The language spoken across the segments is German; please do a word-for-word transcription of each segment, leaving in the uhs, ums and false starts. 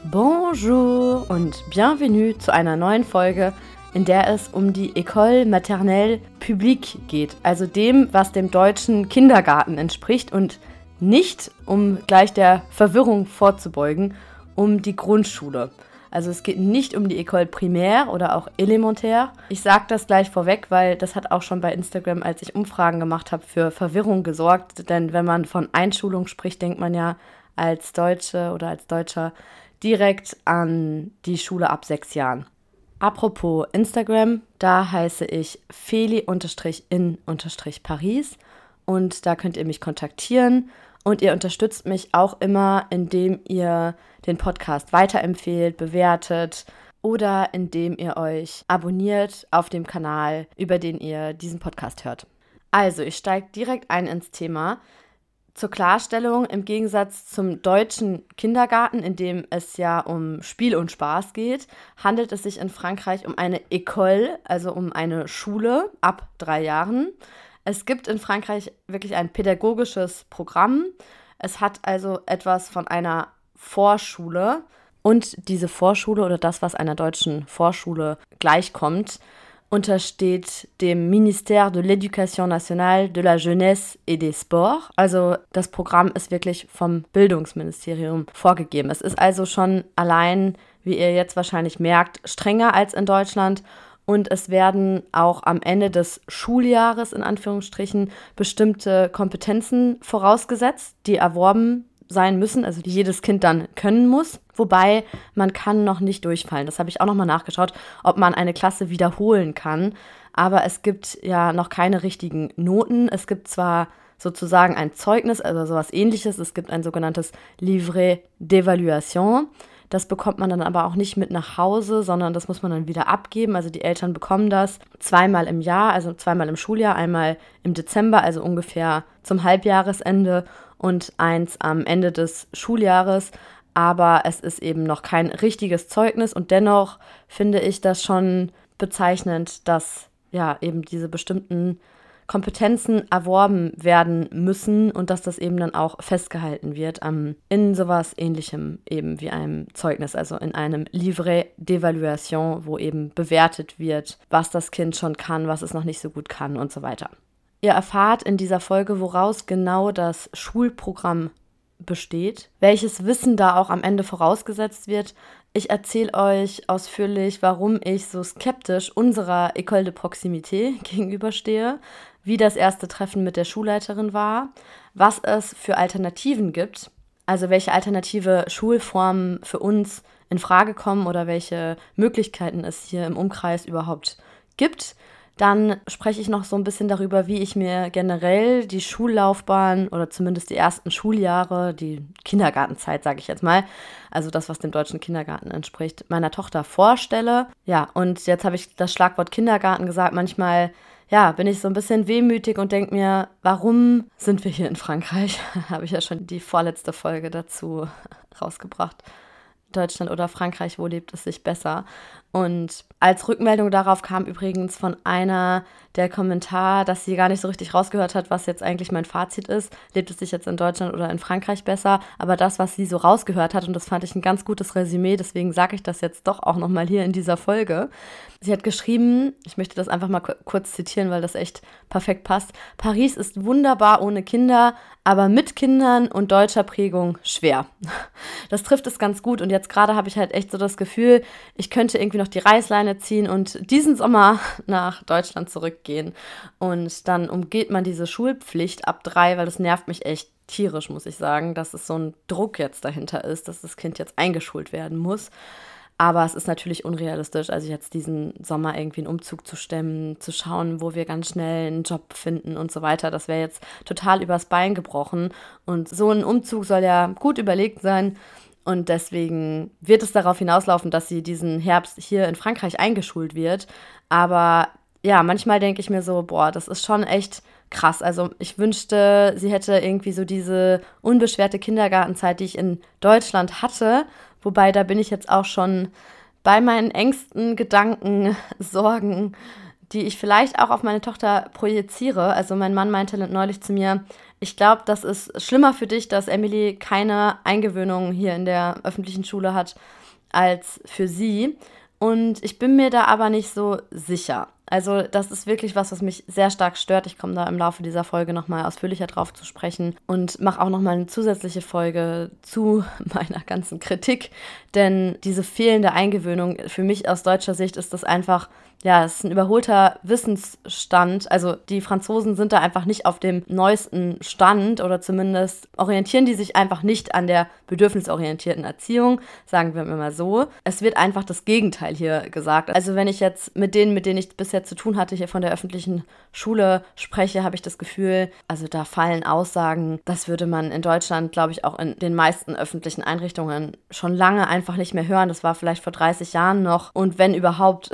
Bonjour und bienvenue zu einer neuen Folge, in der es um die École Maternelle Publique geht, also dem, was dem deutschen Kindergarten entspricht und nicht, um gleich der Verwirrung vorzubeugen, um die Grundschule. Also es geht nicht um die École Primaire oder auch Élémentaire. Ich sage das gleich vorweg, weil das hat auch schon bei Instagram, als ich Umfragen gemacht habe, für Verwirrung gesorgt. Denn wenn man von Einschulung spricht, denkt man ja als Deutsche oder als Deutscher direkt an die Schule ab sechs Jahren. Apropos Instagram, da heiße ich Feli-in-Paris und da könnt ihr mich kontaktieren und ihr unterstützt mich auch immer, indem ihr den Podcast weiterempfehlt, bewertet oder indem ihr euch abonniert auf dem Kanal, über den ihr diesen Podcast hört. Also, ich steige direkt ein ins Thema. Zur Klarstellung, im Gegensatz zum deutschen Kindergarten, in dem es ja um Spiel und Spaß geht, handelt es sich in Frankreich um eine École, also um eine Schule ab drei Jahren. Es gibt in Frankreich wirklich ein pädagogisches Programm. Es hat also etwas von einer Vorschule. Und diese Vorschule oder das, was einer deutschen Vorschule gleichkommt, untersteht dem Ministère de l'Éducation nationale, de la Jeunesse et des Sports. Also das Programm ist wirklich vom Bildungsministerium vorgegeben. Es ist also schon allein, wie ihr jetzt wahrscheinlich merkt, strenger als in Deutschland. Und es werden auch am Ende des Schuljahres, in Anführungsstrichen, bestimmte Kompetenzen vorausgesetzt, die erworben sein müssen, also die jedes Kind dann können muss. Wobei, man kann noch nicht durchfallen. Das habe ich auch nochmal nachgeschaut, ob man eine Klasse wiederholen kann. Aber es gibt ja noch keine richtigen Noten. Es gibt zwar sozusagen ein Zeugnis, also sowas Ähnliches. Es gibt ein sogenanntes Livret d'évaluation. Das bekommt man dann aber auch nicht mit nach Hause, sondern das muss man dann wieder abgeben. Also die Eltern bekommen das zweimal im Jahr, also zweimal im Schuljahr, einmal im Dezember, also ungefähr zum Halbjahresende und eins am Ende des Schuljahres. Aber es ist eben noch kein richtiges Zeugnis und dennoch finde ich das schon bezeichnend, dass ja eben diese bestimmten Kompetenzen erworben werden müssen und dass das eben dann auch festgehalten wird ähm, in sowas Ähnlichem eben wie einem Zeugnis, also in einem Livret d'évaluation, wo eben bewertet wird, was das Kind schon kann, was es noch nicht so gut kann und so weiter. Ihr erfahrt in dieser Folge, woraus genau das Schulprogramm besteht, welches Wissen da auch am Ende vorausgesetzt wird. Ich erzähle euch ausführlich, warum ich so skeptisch unserer École de Proximité gegenüberstehe, wie das erste Treffen mit der Schulleiterin war, was es für Alternativen gibt, also welche alternative Schulformen für uns in Frage kommen oder welche Möglichkeiten es hier im Umkreis überhaupt gibt. Dann spreche ich noch so ein bisschen darüber, wie ich mir generell die Schullaufbahn oder zumindest die ersten Schuljahre, die Kindergartenzeit, sage ich jetzt mal, also das, was dem deutschen Kindergarten entspricht, meiner Tochter vorstelle. Ja, und jetzt habe ich das Schlagwort Kindergarten gesagt. Manchmal, ja, bin ich so ein bisschen wehmütig und denke mir, warum sind wir hier in Frankreich? Habe ich ja schon die vorletzte Folge dazu rausgebracht. Deutschland oder Frankreich, wo lebt es sich besser? Und als Rückmeldung darauf kam übrigens von einer der Kommentar, dass sie gar nicht so richtig rausgehört hat, was jetzt eigentlich mein Fazit ist. Lebt es sich jetzt in Deutschland oder in Frankreich besser? Aber das, was sie so rausgehört hat, und das fand ich ein ganz gutes Resümee, deswegen sage ich das jetzt doch auch nochmal hier in dieser Folge. Sie hat geschrieben, ich möchte das einfach mal k- kurz zitieren, weil das echt perfekt passt. Paris ist wunderbar ohne Kinder, aber mit Kindern und deutscher Prägung schwer. Das trifft es ganz gut und jetzt gerade habe ich halt echt so das Gefühl, ich könnte irgendwie noch die Reißleine ziehen und diesen Sommer nach Deutschland zurückgehen. Und dann umgeht man diese Schulpflicht ab drei, weil das nervt mich echt tierisch, muss ich sagen, dass es so ein Druck jetzt dahinter ist, dass das Kind jetzt eingeschult werden muss. Aber es ist natürlich unrealistisch, also jetzt diesen Sommer irgendwie einen Umzug zu stemmen, zu schauen, wo wir ganz schnell einen Job finden und so weiter. Das wäre jetzt total übers Bein gebrochen. Und so ein Umzug soll ja gut überlegt sein. Und deswegen wird es darauf hinauslaufen, dass sie diesen Herbst hier in Frankreich eingeschult wird. Aber ja, manchmal denke ich mir so, boah, das ist schon echt krass. Also ich wünschte, sie hätte irgendwie so diese unbeschwerte Kindergartenzeit, die ich in Deutschland hatte. Wobei, da bin ich jetzt auch schon bei meinen engsten Gedanken, Sorgen, die ich vielleicht auch auf meine Tochter projiziere. Also mein Mann meinte neulich zu mir, Ich glaube, das ist schlimmer für dich, dass Emily keine Eingewöhnung hier in der öffentlichen Schule hat, als für sie. Und ich bin mir da aber nicht so sicher. Also das ist wirklich was, was mich sehr stark stört. Ich komme da im Laufe dieser Folge nochmal ausführlicher drauf zu sprechen und mache auch nochmal eine zusätzliche Folge zu meiner ganzen Kritik. Denn diese fehlende Eingewöhnung, für mich aus deutscher Sicht ist das einfach, ja, es ist ein überholter Wissensstand. Also die Franzosen sind da einfach nicht auf dem neuesten Stand oder zumindest orientieren die sich einfach nicht an der bedürfnisorientierten Erziehung, sagen wir mal so. Es wird einfach das Gegenteil hier gesagt. Also wenn ich jetzt mit denen, mit denen ich bisher zu tun hatte, hier von der öffentlichen Schule spreche, habe ich das Gefühl, also da fallen Aussagen, das würde man in Deutschland, glaube ich, auch in den meisten öffentlichen Einrichtungen schon lange einfach nicht mehr hören. Das war vielleicht vor dreißig Jahren noch und wenn überhaupt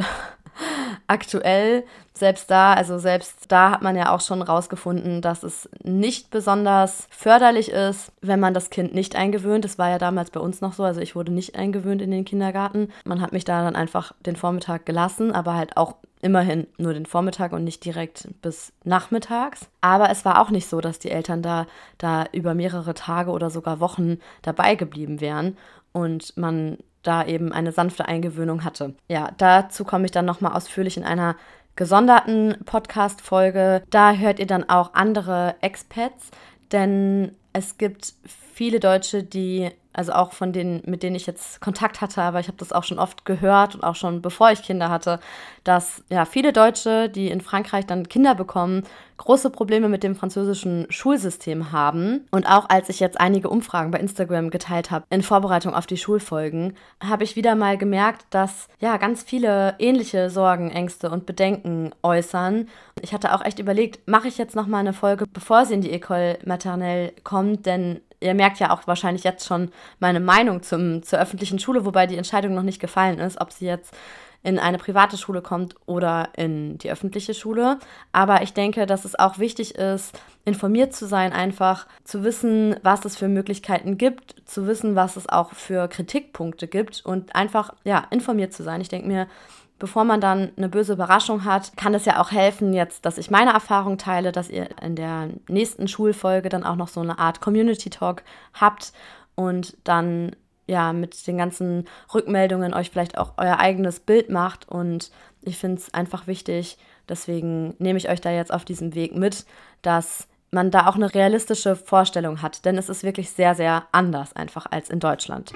aktuell, selbst da, also selbst da hat man ja auch schon rausgefunden, dass es nicht besonders förderlich ist, wenn man das Kind nicht eingewöhnt. Das war ja damals bei uns noch so, also ich wurde nicht eingewöhnt in den Kindergarten. Man hat mich da dann einfach den Vormittag gelassen, aber halt auch immerhin nur den Vormittag und nicht direkt bis nachmittags. Aber es war auch nicht so, dass die Eltern da, da über mehrere Tage oder sogar Wochen dabei geblieben wären und man da eben eine sanfte Eingewöhnung hatte. Ja, dazu komme ich dann nochmal ausführlich in einer gesonderten Podcast-Folge. Da hört ihr dann auch andere Expats, denn es gibt viele Deutsche, die, also auch von denen, mit denen ich jetzt Kontakt hatte, aber ich habe das auch schon oft gehört und auch schon bevor ich Kinder hatte, dass ja viele Deutsche, die in Frankreich dann Kinder bekommen, große Probleme mit dem französischen Schulsystem haben. Und auch als ich jetzt einige Umfragen bei Instagram geteilt habe in Vorbereitung auf die Schulfolgen, habe ich wieder mal gemerkt, dass ja ganz viele ähnliche Sorgen, Ängste und Bedenken äußern. Ich hatte auch echt überlegt, mache ich jetzt nochmal eine Folge, bevor sie in die École Maternelle kommt, denn ihr merkt ja auch wahrscheinlich jetzt schon meine Meinung zum, zur öffentlichen Schule, wobei die Entscheidung noch nicht gefallen ist, ob sie jetzt in eine private Schule kommt oder in die öffentliche Schule. Aber ich denke, dass es auch wichtig ist, informiert zu sein, einfach zu wissen, was es für Möglichkeiten gibt, zu wissen, was es auch für Kritikpunkte gibt und einfach, ja, informiert zu sein. Ich denke mir, bevor man dann eine böse Überraschung hat, kann es ja auch helfen jetzt, dass ich meine Erfahrung teile, dass ihr in der nächsten Schulfolge dann auch noch so eine Art Community Talk habt und dann ja mit den ganzen Rückmeldungen euch vielleicht auch euer eigenes Bild macht. Und ich finde es einfach wichtig, deswegen nehme ich euch da jetzt auf diesem Weg mit, dass man da auch eine realistische Vorstellung hat, denn es ist wirklich sehr, sehr anders einfach als in Deutschland.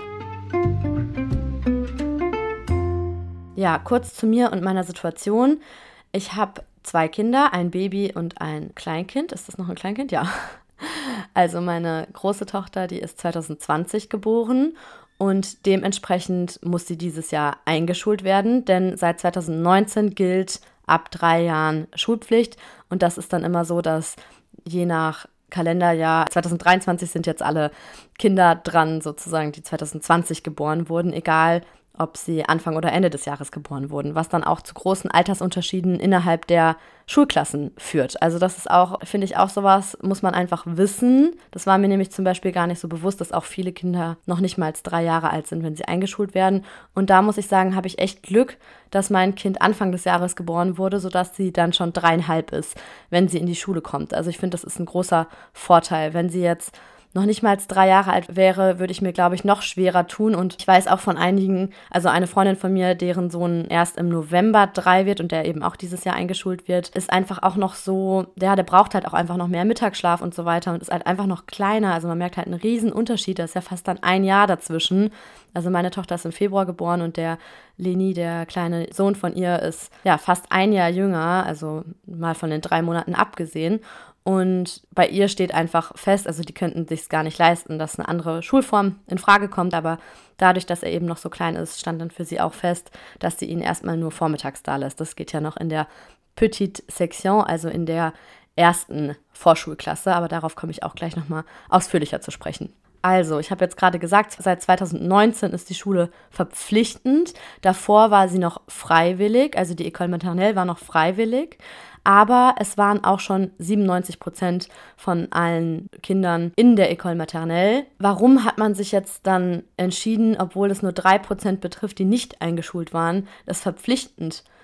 Ja, kurz zu mir und meiner Situation. Ich habe zwei Kinder, ein Baby und ein Kleinkind. Ist das noch ein Kleinkind? Ja. Also meine große Tochter, die ist zwanzig zwanzig geboren und dementsprechend muss sie dieses Jahr eingeschult werden, denn seit zwanzig neunzehn gilt ab drei Jahren Schulpflicht und das ist dann immer so, dass je nach Kalenderjahr, zwanzig dreiundzwanzig sind jetzt alle Kinder dran, sozusagen, die zwanzig zwanzig geboren wurden, egal ob sie Anfang oder Ende des Jahres geboren wurden, was dann auch zu großen Altersunterschieden innerhalb der Schulklassen führt. Also das ist auch, finde ich auch sowas, muss man einfach wissen. Das war mir nämlich zum Beispiel gar nicht so bewusst, dass auch viele Kinder noch nicht mal als drei Jahre alt sind, wenn sie eingeschult werden. Und da muss ich sagen, habe ich echt Glück, dass mein Kind Anfang des Jahres geboren wurde, sodass sie dann schon dreieinhalb ist, wenn sie in die Schule kommt. Also ich finde, das ist ein großer Vorteil. Wenn sie jetzt noch nicht mal drei Jahre alt wäre, würde ich mir, glaube ich, noch schwerer tun. Und ich weiß auch von einigen, also eine Freundin von mir, deren Sohn erst im November drei wird und der eben auch dieses Jahr eingeschult wird, ist einfach auch noch so, ja, der braucht halt auch einfach noch mehr Mittagsschlaf und so weiter und ist halt einfach noch kleiner. Also man merkt halt einen riesen Unterschied, da ist ja fast dann ein Jahr dazwischen. Also meine Tochter ist im Februar geboren und der Leni, der kleine Sohn von ihr, ist ja fast ein Jahr jünger, also mal von den drei Monaten abgesehen. Und bei ihr steht einfach fest, also die könnten sich gar nicht leisten, dass eine andere Schulform in Frage kommt, aber dadurch, dass er eben noch so klein ist, stand dann für sie auch fest, dass sie ihn erstmal nur vormittags da lässt. Das geht ja noch in der Petite Section, also in der ersten Vorschulklasse, aber darauf komme ich auch gleich nochmal ausführlicher zu sprechen. Also, ich habe jetzt gerade gesagt, seit zwanzig neunzehn ist die Schule verpflichtend. Davor war sie noch freiwillig, also die École Maternelle war noch freiwillig. Aber es waren auch schon siebenundneunzig Prozent von allen Kindern in der École Maternelle. Warum hat man sich jetzt dann entschieden, obwohl es nur drei Prozent betrifft, die nicht eingeschult waren, das verpflichtend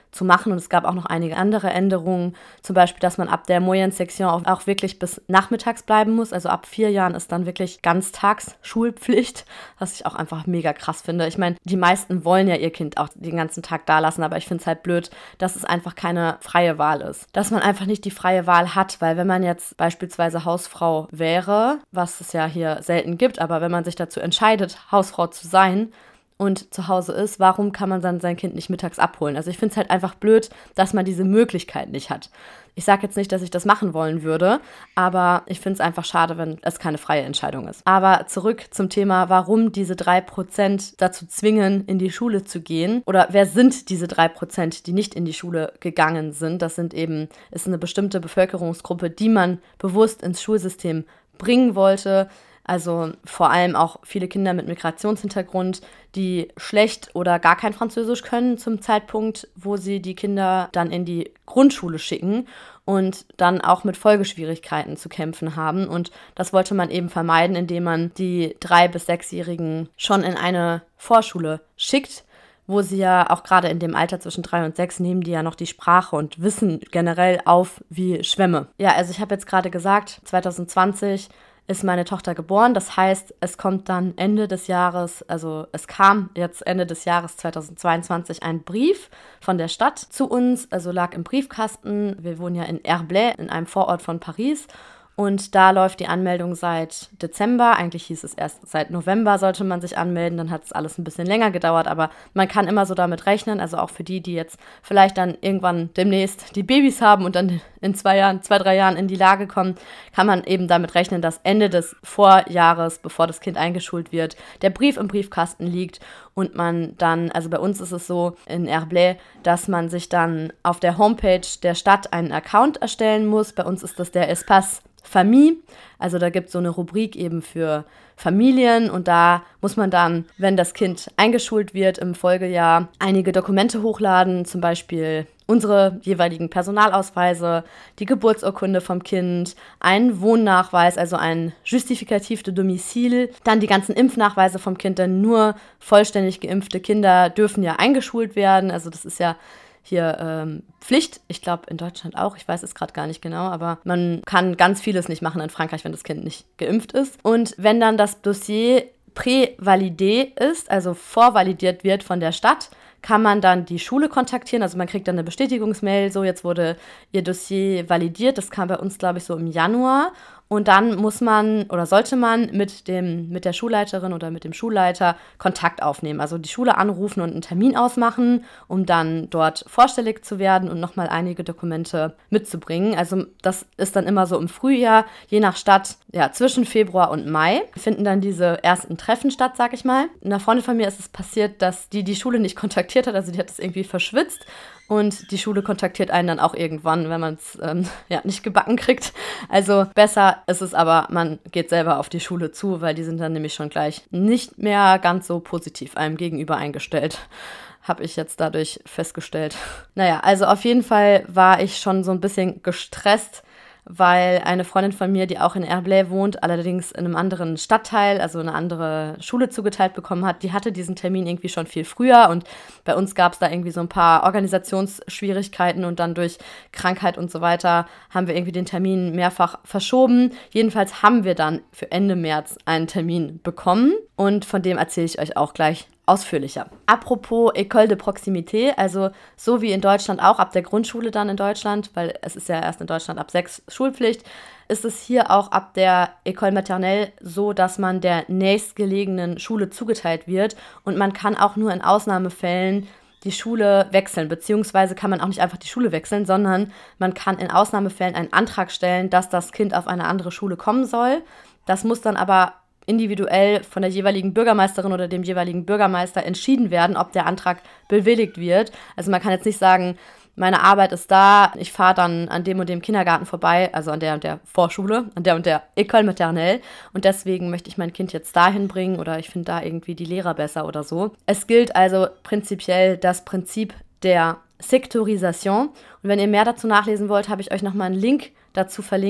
zu machen. Und es gab auch noch einige andere Änderungen, zum Beispiel, dass man ab der Moyenne Section auch, auch wirklich bis nachmittags bleiben muss. Also ab vier Jahren ist dann wirklich Ganztagsschulpflicht, was ich auch einfach mega krass finde. Ich meine, die meisten wollen ja ihr Kind auch den ganzen Tag da lassen, aber ich finde es halt blöd, dass es einfach keine freie Wahl ist. Dass man einfach nicht die freie Wahl hat, weil wenn man jetzt beispielsweise Hausfrau wäre, was es ja hier selten gibt, aber wenn man sich dazu entscheidet, Hausfrau zu sein und zu Hause ist, warum kann man dann sein Kind nicht mittags abholen? Also ich finde es halt einfach blöd, dass man diese Möglichkeit nicht hat. Ich sage jetzt nicht, dass ich das machen wollen würde, aber ich finde es einfach schade, wenn es keine freie Entscheidung ist. Aber zurück zum Thema, warum diese drei Prozent dazu zwingen, in die Schule zu gehen. Oder wer sind diese drei Prozent, die nicht in die Schule gegangen sind? Das sind eben, ist eine bestimmte Bevölkerungsgruppe, die man bewusst ins Schulsystem bringen wollte. Also vor allem auch viele Kinder mit Migrationshintergrund, die schlecht oder gar kein Französisch können zum Zeitpunkt, wo sie die Kinder dann in die Grundschule schicken und dann auch mit Folgeschwierigkeiten zu kämpfen haben. Und das wollte man eben vermeiden, indem man die drei- bis sechsjährigen schon in eine Vorschule schickt, wo sie ja auch gerade in dem Alter zwischen drei und sechs nehmen die ja noch die Sprache und Wissen generell auf wie Schwämme. Ja, also ich habe jetzt gerade gesagt, zwanzig zwanzig ist meine Tochter geboren. Das heißt, es kommt dann Ende des Jahres, also es kam jetzt Ende des Jahres zweitausendzweiundzwanzig ein Brief von der Stadt zu uns, also lag im Briefkasten. Wir wohnen ja in Herblay, in einem Vorort von Paris. Und da läuft die Anmeldung seit Dezember. Eigentlich hieß es erst seit November sollte man sich anmelden. Dann hat es alles ein bisschen länger gedauert. Aber man kann immer so damit rechnen. Also auch für die, die jetzt vielleicht dann irgendwann demnächst die Babys haben und dann in zwei Jahren, zwei, drei Jahren in die Lage kommen, kann man eben damit rechnen, dass Ende des Vorjahres, bevor das Kind eingeschult wird, der Brief im Briefkasten liegt und man dann, also bei uns ist es so in Herblay, dass man sich dann auf der Homepage der Stadt einen Account erstellen muss. Bei uns ist das der Espace Famille, also da gibt es so eine Rubrik eben für Familien und da muss man dann, wenn das Kind eingeschult wird im Folgejahr, einige Dokumente hochladen, zum Beispiel unsere jeweiligen Personalausweise, die Geburtsurkunde vom Kind, einen Wohnnachweis, also ein Justificatif de Domicile, dann die ganzen Impfnachweise vom Kind, denn nur vollständig geimpfte Kinder dürfen ja eingeschult werden, also das ist ja hier ähm, Pflicht. Ich glaube in Deutschland auch, ich weiß es gerade gar nicht genau, aber man kann ganz vieles nicht machen in Frankreich, wenn das Kind nicht geimpft ist. Und wenn dann das Dossier pré-validé ist, also vorvalidiert wird von der Stadt, kann man dann die Schule kontaktieren, also man kriegt dann eine Bestätigungsmail, so jetzt wurde ihr Dossier validiert, das kam bei uns glaube ich so im Januar. Und dann muss man oder sollte man mit dem, mit der Schulleiterin oder mit dem Schulleiter Kontakt aufnehmen. Also die Schule anrufen und einen Termin ausmachen, um dann dort vorstellig zu werden und nochmal einige Dokumente mitzubringen. Also das ist dann immer so im Frühjahr, je nach Stadt, ja, zwischen Februar und Mai finden dann diese ersten Treffen statt, sag ich mal. Einer Freundin von mir ist es passiert, dass die die Schule nicht kontaktiert hat, also die hat es irgendwie verschwitzt. Und die Schule kontaktiert einen dann auch irgendwann, wenn man es ähm, ja, nicht gebacken kriegt. Also besser ist es aber, man geht selber auf die Schule zu, weil die sind dann nämlich schon gleich nicht mehr ganz so positiv einem gegenüber eingestellt. Habe ich jetzt dadurch festgestellt. Naja, also auf jeden Fall war ich schon so ein bisschen gestresst, weil eine Freundin von mir, die auch in Herblay wohnt, allerdings in einem anderen Stadtteil, also eine andere Schule zugeteilt bekommen hat, die hatte diesen Termin irgendwie schon viel früher und bei uns gab es da irgendwie so ein paar Organisationsschwierigkeiten und dann durch Krankheit und so weiter haben wir irgendwie den Termin mehrfach verschoben. Jedenfalls haben wir dann für Ende März einen Termin bekommen und von dem erzähle ich euch auch gleich ausführlicher. Apropos École de Proximité, also so wie in Deutschland auch, ab der Grundschule dann in Deutschland, weil es ist ja erst in Deutschland ab sechs Schulpflicht, ist es hier auch ab der École maternelle so, dass man der nächstgelegenen Schule zugeteilt wird und man kann auch nur in Ausnahmefällen die Schule wechseln, beziehungsweise kann man auch nicht einfach die Schule wechseln, sondern man kann in Ausnahmefällen einen Antrag stellen, dass das Kind auf eine andere Schule kommen soll. Das muss dann aber individuell von der jeweiligen Bürgermeisterin oder dem jeweiligen Bürgermeister entschieden werden, ob der Antrag bewilligt wird. Also man kann jetzt nicht sagen, meine Arbeit ist da, ich fahre dann an dem und dem Kindergarten vorbei, also an der und der Vorschule, an der und der École maternelle und deswegen möchte ich mein Kind jetzt dahin bringen oder ich finde da irgendwie die Lehrer besser oder so. Es gilt also prinzipiell das Prinzip der Sektorisation und wenn ihr mehr dazu nachlesen wollt, habe ich euch nochmal einen Link dazu verlinkt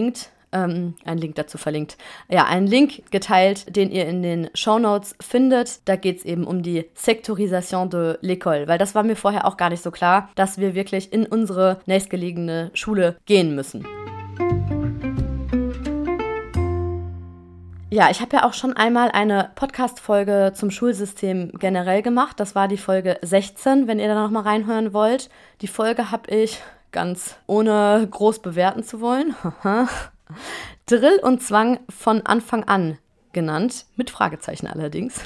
ähm, einen Link dazu verlinkt. Ja, einen Link geteilt, den ihr in den Shownotes findet. Da geht es eben um die Sektorisation de l'école, weil das war mir vorher auch gar nicht so klar, dass wir wirklich in unsere nächstgelegene Schule gehen müssen. Ja, ich habe ja auch schon einmal eine Podcast-Folge zum Schulsystem generell gemacht. Das war die Folge sechzehn, wenn ihr da noch mal reinhören wollt. Die Folge habe ich, ganz ohne groß bewerten zu wollen, Drill und Zwang von Anfang an genannt, mit Fragezeichen allerdings.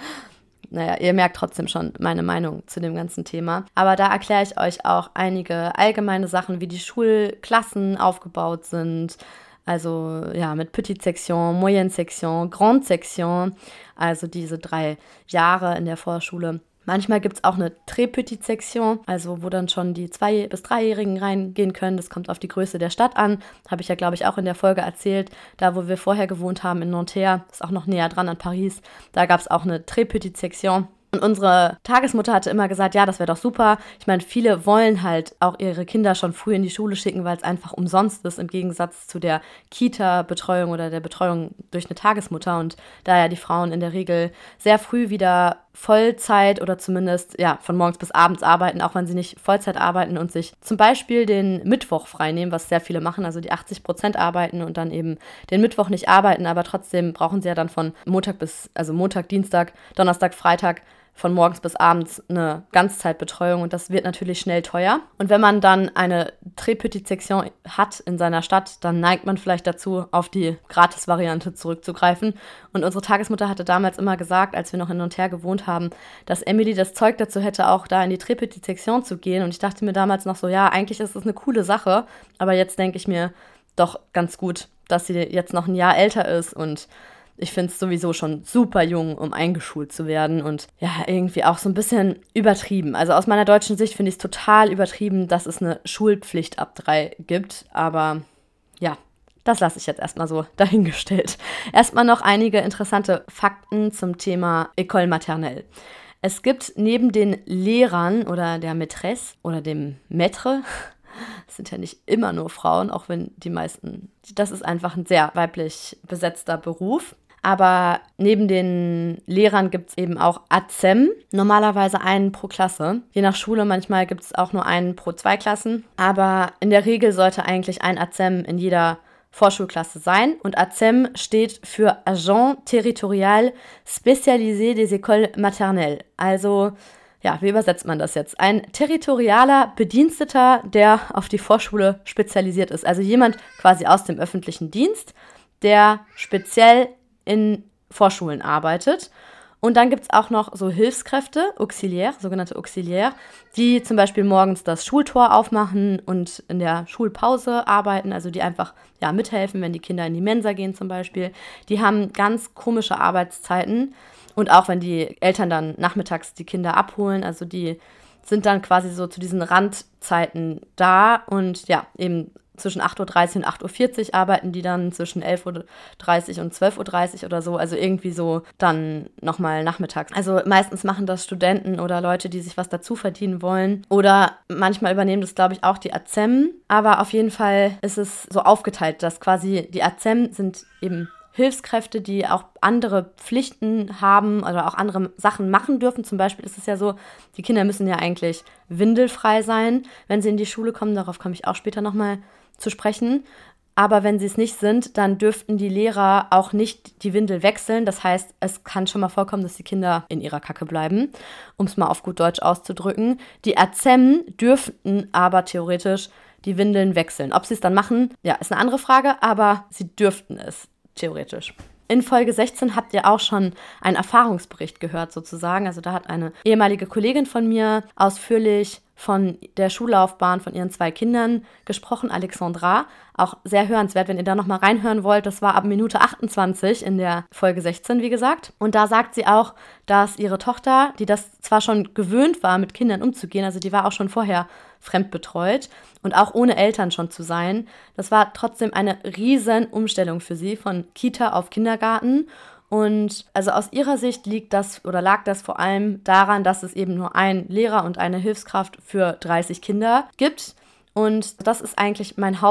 Naja, ihr merkt trotzdem schon meine Meinung zu dem ganzen Thema. Aber da erkläre ich euch auch einige allgemeine Sachen, wie die Schulklassen aufgebaut sind. Also ja, mit Petite Section, Moyenne Section, Grande Section, also diese drei Jahre in der Vorschule. Manchmal gibt es auch eine Très Petite Section, also wo dann schon die Zwei- bis Dreijährigen reingehen können. Das kommt auf die Größe der Stadt an. Habe ich ja, glaube ich, auch in der Folge erzählt. Da, wo wir vorher gewohnt haben in Nanterre, ist auch noch näher dran an Paris, da gab es auch eine Très Petite Section. Und unsere Tagesmutter hatte immer gesagt, ja, das wäre doch super. Ich meine, viele wollen halt auch ihre Kinder schon früh in die Schule schicken, weil es einfach umsonst ist, im Gegensatz zu der Kita-Betreuung oder der Betreuung durch eine Tagesmutter. Und da ja die Frauen in der Regel sehr früh wieder Vollzeit oder zumindest ja von morgens bis abends arbeiten, auch wenn sie nicht Vollzeit arbeiten und sich zum Beispiel den Mittwoch freinehmen, was sehr viele machen, also die achtzig Prozent arbeiten und dann eben den Mittwoch nicht arbeiten, aber trotzdem brauchen sie ja dann von Montag bis, also Montag, Dienstag, Donnerstag, Freitag von morgens bis abends eine Ganzzeitbetreuung und das wird natürlich schnell teuer. Und wenn man dann eine Très Petite Section hat in seiner Stadt, dann neigt man vielleicht dazu, auf die Gratis-Variante zurückzugreifen. Und unsere Tagesmutter hatte damals immer gesagt, als wir noch in Nanterre gewohnt haben, dass Emily das Zeug dazu hätte, auch da in die Très Petite Section zu gehen. Und ich dachte mir damals noch so, ja, eigentlich ist das eine coole Sache, aber jetzt denke ich mir doch ganz gut, dass sie jetzt noch ein Jahr älter ist und ich finde es sowieso schon super jung, um eingeschult zu werden und ja, irgendwie auch so ein bisschen übertrieben. Also aus meiner deutschen Sicht finde ich es total übertrieben, dass es eine Schulpflicht ab drei gibt, aber ja, das lasse ich jetzt erstmal so dahingestellt. Erstmal noch einige interessante Fakten zum Thema École Maternelle. Es gibt neben den Lehrern oder der Maîtresse oder dem Maître, es sind ja nicht immer nur Frauen, auch wenn die meisten, das ist einfach ein sehr weiblich besetzter Beruf. Aber neben den Lehrern gibt es eben auch A Z E M, normalerweise einen pro Klasse. Je nach Schule manchmal gibt es auch nur einen pro zwei Klassen. Aber in der Regel sollte eigentlich ein A Z E M in jeder Vorschulklasse sein. Und A Z E M steht für Agent Territorial Spécialisé des Écoles Maternelles. Also, ja, wie übersetzt man das jetzt? Ein territorialer Bediensteter, der auf die Vorschule spezialisiert ist. Also jemand quasi aus dem öffentlichen Dienst, der speziell in Vorschulen arbeitet. Und dann gibt es auch noch so Hilfskräfte, Auxiliaire, sogenannte Auxiliaire, die zum Beispiel morgens das Schultor aufmachen und in der Schulpause arbeiten, also die einfach ja, mithelfen, wenn die Kinder in die Mensa gehen zum Beispiel. Die haben ganz komische Arbeitszeiten und auch wenn die Eltern dann nachmittags die Kinder abholen, also die sind dann quasi so zu diesen Randzeiten da und ja, eben zwischen acht Uhr dreißig und acht Uhr vierzig arbeiten die dann, zwischen elf Uhr dreißig und zwölf Uhr dreißig oder so, also irgendwie so dann nochmal nachmittags. Also meistens machen das Studenten oder Leute, die sich was dazu verdienen wollen oder manchmal übernehmen das, glaube ich, auch die A Z E M, aber auf jeden Fall ist es so aufgeteilt, dass quasi die A Z E M sind eben Hilfskräfte, die auch andere Pflichten haben oder auch andere Sachen machen dürfen. Zum Beispiel ist es ja so, die Kinder müssen ja eigentlich windelfrei sein, wenn sie in die Schule kommen. Darauf komme ich auch später nochmal zu sprechen. Aber wenn sie es nicht sind, dann dürften die Lehrer auch nicht die Windel wechseln. Das heißt, es kann schon mal vorkommen, dass die Kinder in ihrer Kacke bleiben, um es mal auf gut Deutsch auszudrücken. Die A Z E M dürften aber theoretisch die Windeln wechseln. Ob sie es dann machen, ja, ist eine andere Frage, aber sie dürften es theoretisch. In Folge sechzehn habt ihr auch schon einen Erfahrungsbericht gehört sozusagen. Also da hat eine ehemalige Kollegin von mir ausführlich von der Schullaufbahn von ihren zwei Kindern gesprochen, Alexandra. Auch sehr hörenswert, wenn ihr da nochmal reinhören wollt. Das war ab Minute achtundzwanzig in der Folge sechzehn, wie gesagt. Und da sagt sie auch, dass ihre Tochter, die das zwar schon gewöhnt war, mit Kindern umzugehen, also die war auch schon vorher fremdbetreut und auch ohne Eltern schon zu sein, das war trotzdem eine riesen Umstellung für sie, von Kita auf Kindergarten. Und also aus ihrer Sicht liegt das oder lag das vor allem daran, dass es eben nur einen Lehrer und eine Hilfskraft für dreißig Kinder gibt. Und das ist eigentlich mein Hauptkritikpunkt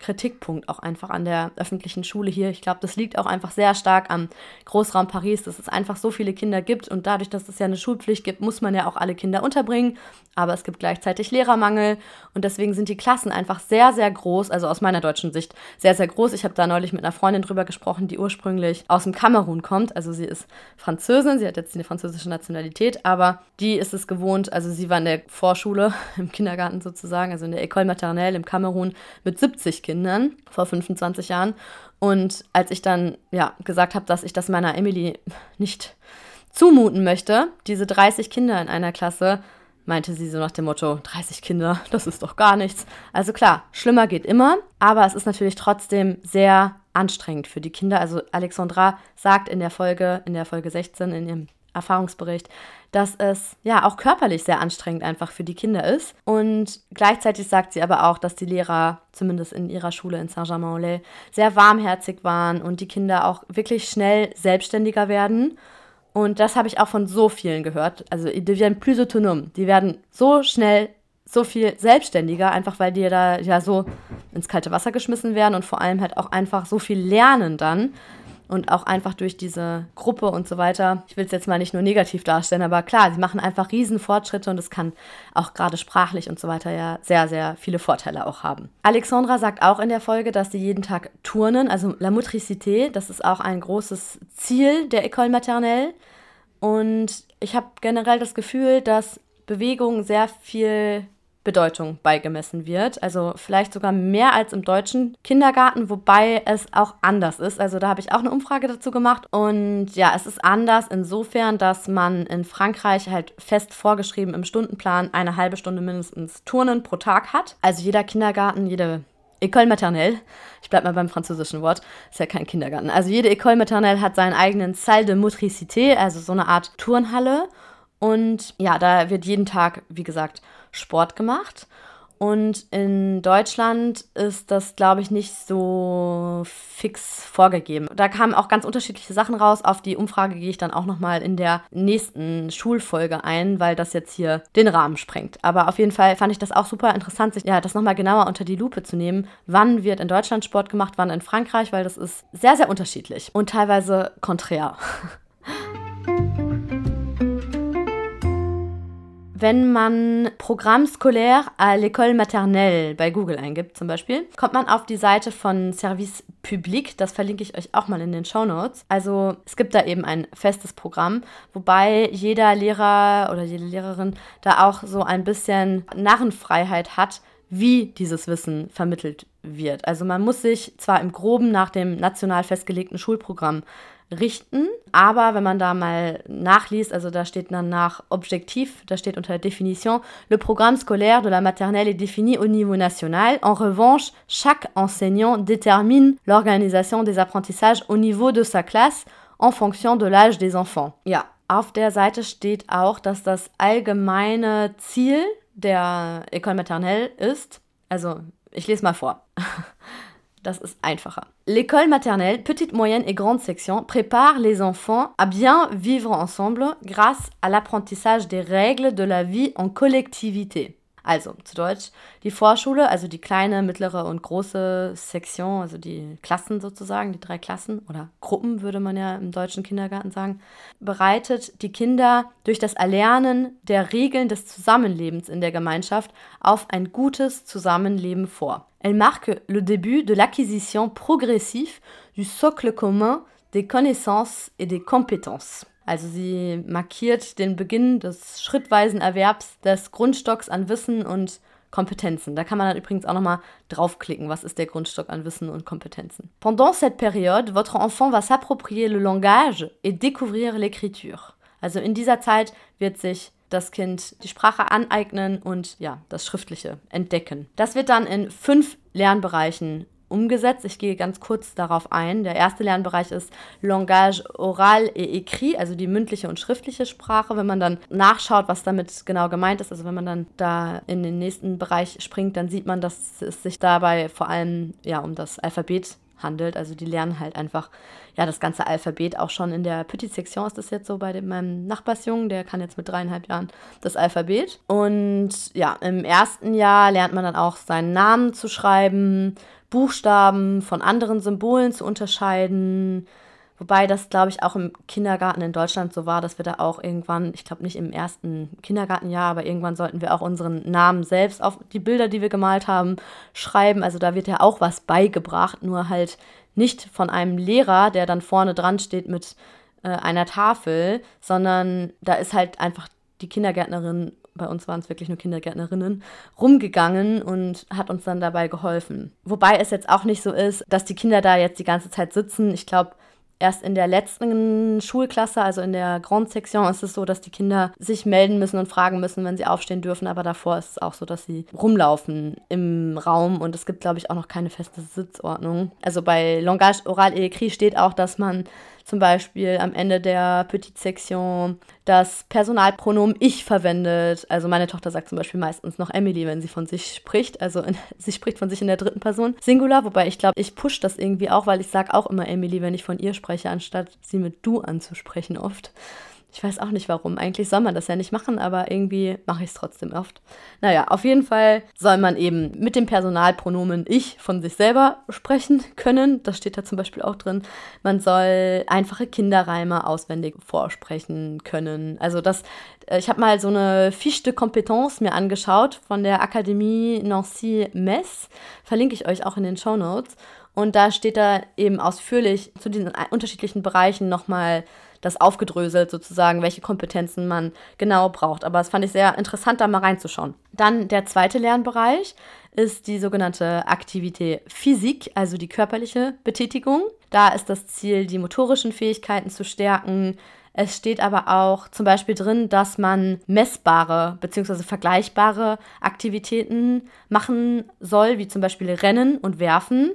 Kritikpunkt auch einfach an der öffentlichen Schule hier. Ich glaube, das liegt auch einfach sehr stark am Großraum Paris, dass es einfach so viele Kinder gibt und dadurch, dass es ja eine Schulpflicht gibt, muss man ja auch alle Kinder unterbringen, aber es gibt gleichzeitig Lehrermangel und deswegen sind die Klassen einfach sehr, sehr groß, also aus meiner deutschen Sicht sehr, sehr groß. Ich habe da neulich mit einer Freundin drüber gesprochen, die ursprünglich aus dem Kamerun kommt, also sie ist Französin, sie hat jetzt eine französische Nationalität, aber die ist es gewohnt, also sie war in der Vorschule, im Kindergarten sozusagen, also in der École Maternelle im Kamerun mit siebzig Kindern vor fünfundzwanzig Jahren. Und als ich dann ja gesagt habe, dass ich das meiner Emily nicht zumuten möchte, diese dreißig Kinder in einer Klasse, meinte sie so nach dem Motto, dreißig Kinder, das ist doch gar nichts. Also klar, schlimmer geht immer, aber es ist natürlich trotzdem sehr anstrengend für die Kinder. Also Alexandra sagt in der Folge, in der Folge sechzehn, in ihrem Erfahrungsbericht, dass es ja auch körperlich sehr anstrengend einfach für die Kinder ist. Und gleichzeitig sagt sie aber auch, dass die Lehrer, zumindest in ihrer Schule in Saint-Germain-en-Laye, sehr warmherzig waren und die Kinder auch wirklich schnell selbstständiger werden. Und das habe ich auch von so vielen gehört. Also, ils deviennent plus autonomes. Die werden so schnell so viel selbstständiger, einfach weil die da ja so ins kalte Wasser geschmissen werden und vor allem halt auch einfach so viel lernen dann. Und auch einfach durch diese Gruppe und so weiter. Ich will es jetzt mal nicht nur negativ darstellen, aber klar, sie machen einfach riesen Fortschritte und es kann auch gerade sprachlich und so weiter ja sehr, sehr viele Vorteile auch haben. Alexandra sagt auch in der Folge, dass sie jeden Tag turnen, also la motricité, das ist auch ein großes Ziel der École Maternelle. Und ich habe generell das Gefühl, dass Bewegung sehr viel Bedeutung beigemessen wird. Also vielleicht sogar mehr als im deutschen Kindergarten, wobei es auch anders ist. Also da habe ich auch eine Umfrage dazu gemacht. Und ja, es ist anders insofern, dass man in Frankreich halt fest vorgeschrieben im Stundenplan eine halbe Stunde mindestens Turnen pro Tag hat. Also jeder Kindergarten, jede École Maternelle, ich bleibe mal beim französischen Wort, ist ja kein Kindergarten. Also jede École Maternelle hat seinen eigenen Salle de Motricité, also so eine Art Turnhalle. Und ja, da wird jeden Tag, wie gesagt, Sport gemacht. Und in Deutschland ist das, glaube ich, nicht so fix vorgegeben. Da kamen auch ganz unterschiedliche Sachen raus. Auf die Umfrage gehe ich dann auch nochmal in der nächsten Schulfolge ein, weil das jetzt hier den Rahmen sprengt. Aber auf jeden Fall fand ich das auch super interessant, sich ja, das nochmal genauer unter die Lupe zu nehmen. Wann wird in Deutschland Sport gemacht, wann in Frankreich, weil das ist sehr, sehr unterschiedlich und teilweise konträr. Wenn man Programme scolaire à l'école maternelle bei Google eingibt zum Beispiel, kommt man auf die Seite von Service Public, das verlinke ich euch auch mal in den Shownotes. Also es gibt da eben ein festes Programm, wobei jeder Lehrer oder jede Lehrerin da auch so ein bisschen Narrenfreiheit hat, wie dieses Wissen vermittelt wird. Also man muss sich zwar im Groben nach dem national festgelegten Schulprogramm richten, aber wenn man da mal nachliest, also da steht dann nach Objektiv, da steht unter Definition, le programme scolaire de la maternelle est défini au niveau national. En revanche, chaque enseignant détermine l'organisation des apprentissages au niveau de sa classe en fonction de l'âge des enfants. Ja, auf der Seite steht auch, dass das allgemeine Ziel der École Maternelle ist, also ich lese mal vor. Das ist einfacher. L'école maternelle, petite, moyenne et grande section, prépare les enfants à bien vivre ensemble grâce à l'apprentissage des règles de la vie en collectivité. Also, zu Deutsch, die Vorschule, also die kleine, mittlere und große Sektion, also die Klassen sozusagen, die drei Klassen oder Gruppen, würde man ja im deutschen Kindergarten sagen, bereitet die Kinder durch das Erlernen der Regeln des Zusammenlebens in der Gemeinschaft auf ein gutes Zusammenleben vor. Elle marque le début de l'acquisition progressive du socle commun des connaissances et des compétences. Also sie markiert den Beginn des schrittweisen Erwerbs des Grundstocks an Wissen und Kompetenzen. Da kann man dann übrigens auch nochmal draufklicken, was ist der Grundstock an Wissen und Kompetenzen. Pendant cette période, votre enfant va s'approprier le langage et découvrir l'écriture. Also in dieser Zeit wird sich das Kind die Sprache aneignen und ja, das Schriftliche entdecken. Das wird dann in fünf Lernbereichen umgesetzt. Ich gehe ganz kurz darauf ein. Der erste Lernbereich ist Langage oral et écrit, also die mündliche und schriftliche Sprache. Wenn man dann nachschaut, was damit genau gemeint ist, also wenn man dann da in den nächsten Bereich springt, dann sieht man, dass es sich dabei vor allem ja um das Alphabet handelt. Also die lernen halt einfach ja das ganze Alphabet auch schon in der Petite Section ist das jetzt so bei dem, meinem Nachbarsjungen, der kann jetzt mit dreieinhalb Jahren das Alphabet. Und ja, im ersten Jahr lernt man dann auch seinen Namen zu schreiben, Buchstaben von anderen Symbolen zu unterscheiden. Wobei das, glaube ich, auch im Kindergarten in Deutschland so war, dass wir da auch irgendwann, ich glaube nicht im ersten Kindergartenjahr, aber irgendwann sollten wir auch unseren Namen selbst auf die Bilder, die wir gemalt haben, schreiben. Also da wird ja auch was beigebracht, nur halt nicht von einem Lehrer, der dann vorne dran steht mit äh, einer Tafel, sondern da ist halt einfach die Kindergärtnerin, bei uns waren es wirklich nur Kindergärtnerinnen, rumgegangen und hat uns dann dabei geholfen. Wobei es jetzt auch nicht so ist, dass die Kinder da jetzt die ganze Zeit sitzen. Ich glaube, erst in der letzten Schulklasse, also in der Grande Section, ist es so, dass die Kinder sich melden müssen und fragen müssen, wenn sie aufstehen dürfen. Aber davor ist es auch so, dass sie rumlaufen im Raum. Und es gibt, glaube ich, auch noch keine feste Sitzordnung. Also bei Langage Oral et Écrit steht auch, dass man zum Beispiel am Ende der Petite Section das Personalpronomen ich verwendet. Also meine Tochter sagt zum Beispiel meistens noch Emily, wenn sie von sich spricht. Also in, sie spricht von sich in der dritten Person Singular, wobei ich glaube, ich push das irgendwie auch, weil ich sage auch immer Emily, wenn ich von ihr spreche, anstatt sie mit du anzusprechen oft. Ich weiß auch nicht warum. Eigentlich soll man das ja nicht machen, aber irgendwie mache ich es trotzdem oft. Naja, auf jeden Fall soll man eben mit dem Personalpronomen ich von sich selber sprechen können. Das steht da zum Beispiel auch drin. Man soll einfache Kinderreime auswendig vorsprechen können. Also das, ich habe mal so eine Fiche de Compétence mir angeschaut von der Akademie Nancy-Metz. Verlinke ich euch auch in den Shownotes. Und da steht da eben ausführlich zu diesen unterschiedlichen Bereichen nochmal das aufgedröselt sozusagen, welche Kompetenzen man genau braucht. Aber das fand ich sehr interessant, da mal reinzuschauen. Dann der zweite Lernbereich ist die sogenannte Activité physique, also die körperliche Betätigung. Da ist das Ziel, die motorischen Fähigkeiten zu stärken. Es steht aber auch zum Beispiel drin, dass man messbare bzw. vergleichbare Aktivitäten machen soll, wie zum Beispiel Rennen und Werfen.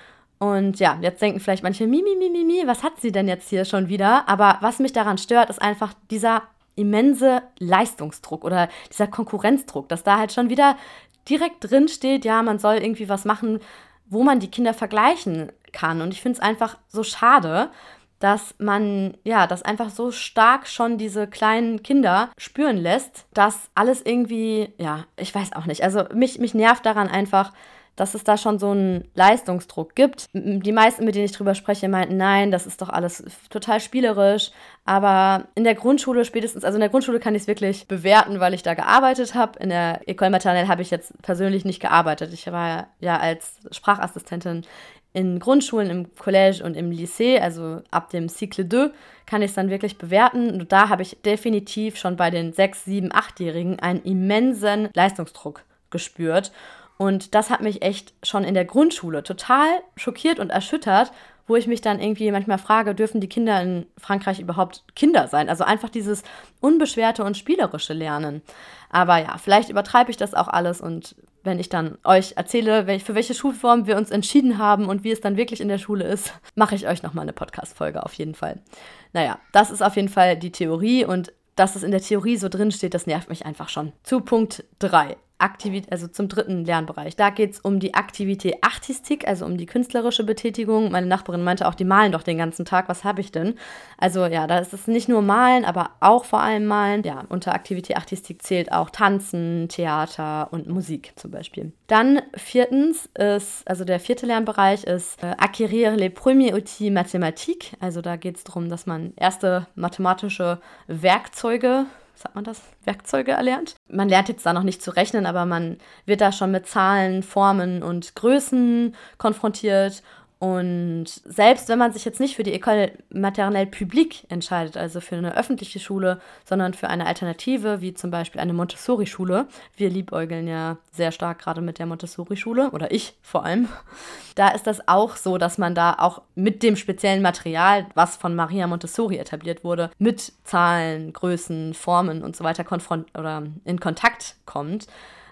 Und ja, jetzt denken vielleicht manche, mi, mi, mi, mi, mi, was hat sie denn jetzt hier schon wieder? Aber was mich daran stört, ist einfach dieser immense Leistungsdruck oder dieser Konkurrenzdruck, dass da halt schon wieder direkt drin steht, ja, man soll irgendwie was machen, wo man die Kinder vergleichen kann. Und ich finde es einfach so schade, dass man, ja, das einfach so stark schon diese kleinen Kinder spüren lässt, dass alles irgendwie, ja, ich weiß auch nicht. Also mich, mich nervt daran einfach, dass es da schon so einen Leistungsdruck gibt. Die meisten, mit denen ich drüber spreche, meinten, nein, das ist doch alles total spielerisch. Aber in der Grundschule spätestens, also in der Grundschule kann ich es wirklich bewerten, weil ich da gearbeitet habe. In der École Maternelle habe ich jetzt persönlich nicht gearbeitet. Ich war ja als Sprachassistentin in Grundschulen, im Collège und im Lycée, also ab dem Cycle zwei, kann ich es dann wirklich bewerten. Und da habe ich definitiv schon bei den sechs-, sieben-, achtjährigen einen immensen Leistungsdruck gespürt. Und das hat mich echt schon in der Grundschule total schockiert und erschüttert, wo ich mich dann irgendwie manchmal frage, dürfen die Kinder in Frankreich überhaupt Kinder sein? Also einfach dieses unbeschwerte und spielerische Lernen. Aber ja, vielleicht übertreibe ich das auch alles und wenn ich dann euch erzähle, für welche Schulform wir uns entschieden haben und wie es dann wirklich in der Schule ist, mache ich euch nochmal eine Podcast-Folge auf jeden Fall. Naja, das ist auf jeden Fall die Theorie und dass es in der Theorie so drin steht, das nervt mich einfach schon. Zu Punkt drei. Aktivität, also zum dritten Lernbereich. Da geht es um die Activité artistique, also um die künstlerische Betätigung. Meine Nachbarin meinte auch, die malen doch den ganzen Tag. Was habe ich denn? Also ja, da ist es nicht nur Malen, aber auch vor allem Malen. Ja, unter Activité artistique zählt auch Tanzen, Theater und Musik zum Beispiel. Dann viertens ist, also der vierte Lernbereich ist äh, Acquérir les premiers outils mathématiques. Also da geht es darum, dass man erste mathematische Werkzeuge sagt man das, Werkzeuge erlernt. Man lernt jetzt da noch nicht zu rechnen, aber man wird da schon mit Zahlen, Formen und Größen konfrontiert. Und selbst wenn man sich jetzt nicht für die École Maternelle Publique entscheidet, also für eine öffentliche Schule, sondern für eine Alternative, wie zum Beispiel eine Montessori-Schule, wir liebäugeln ja sehr stark gerade mit der Montessori-Schule, oder ich vor allem, da ist das auch so, dass man da auch mit dem speziellen Material, was von Maria Montessori etabliert wurde, mit Zahlen, Größen, Formen und so weiter konfront- oder in Kontakt kommt,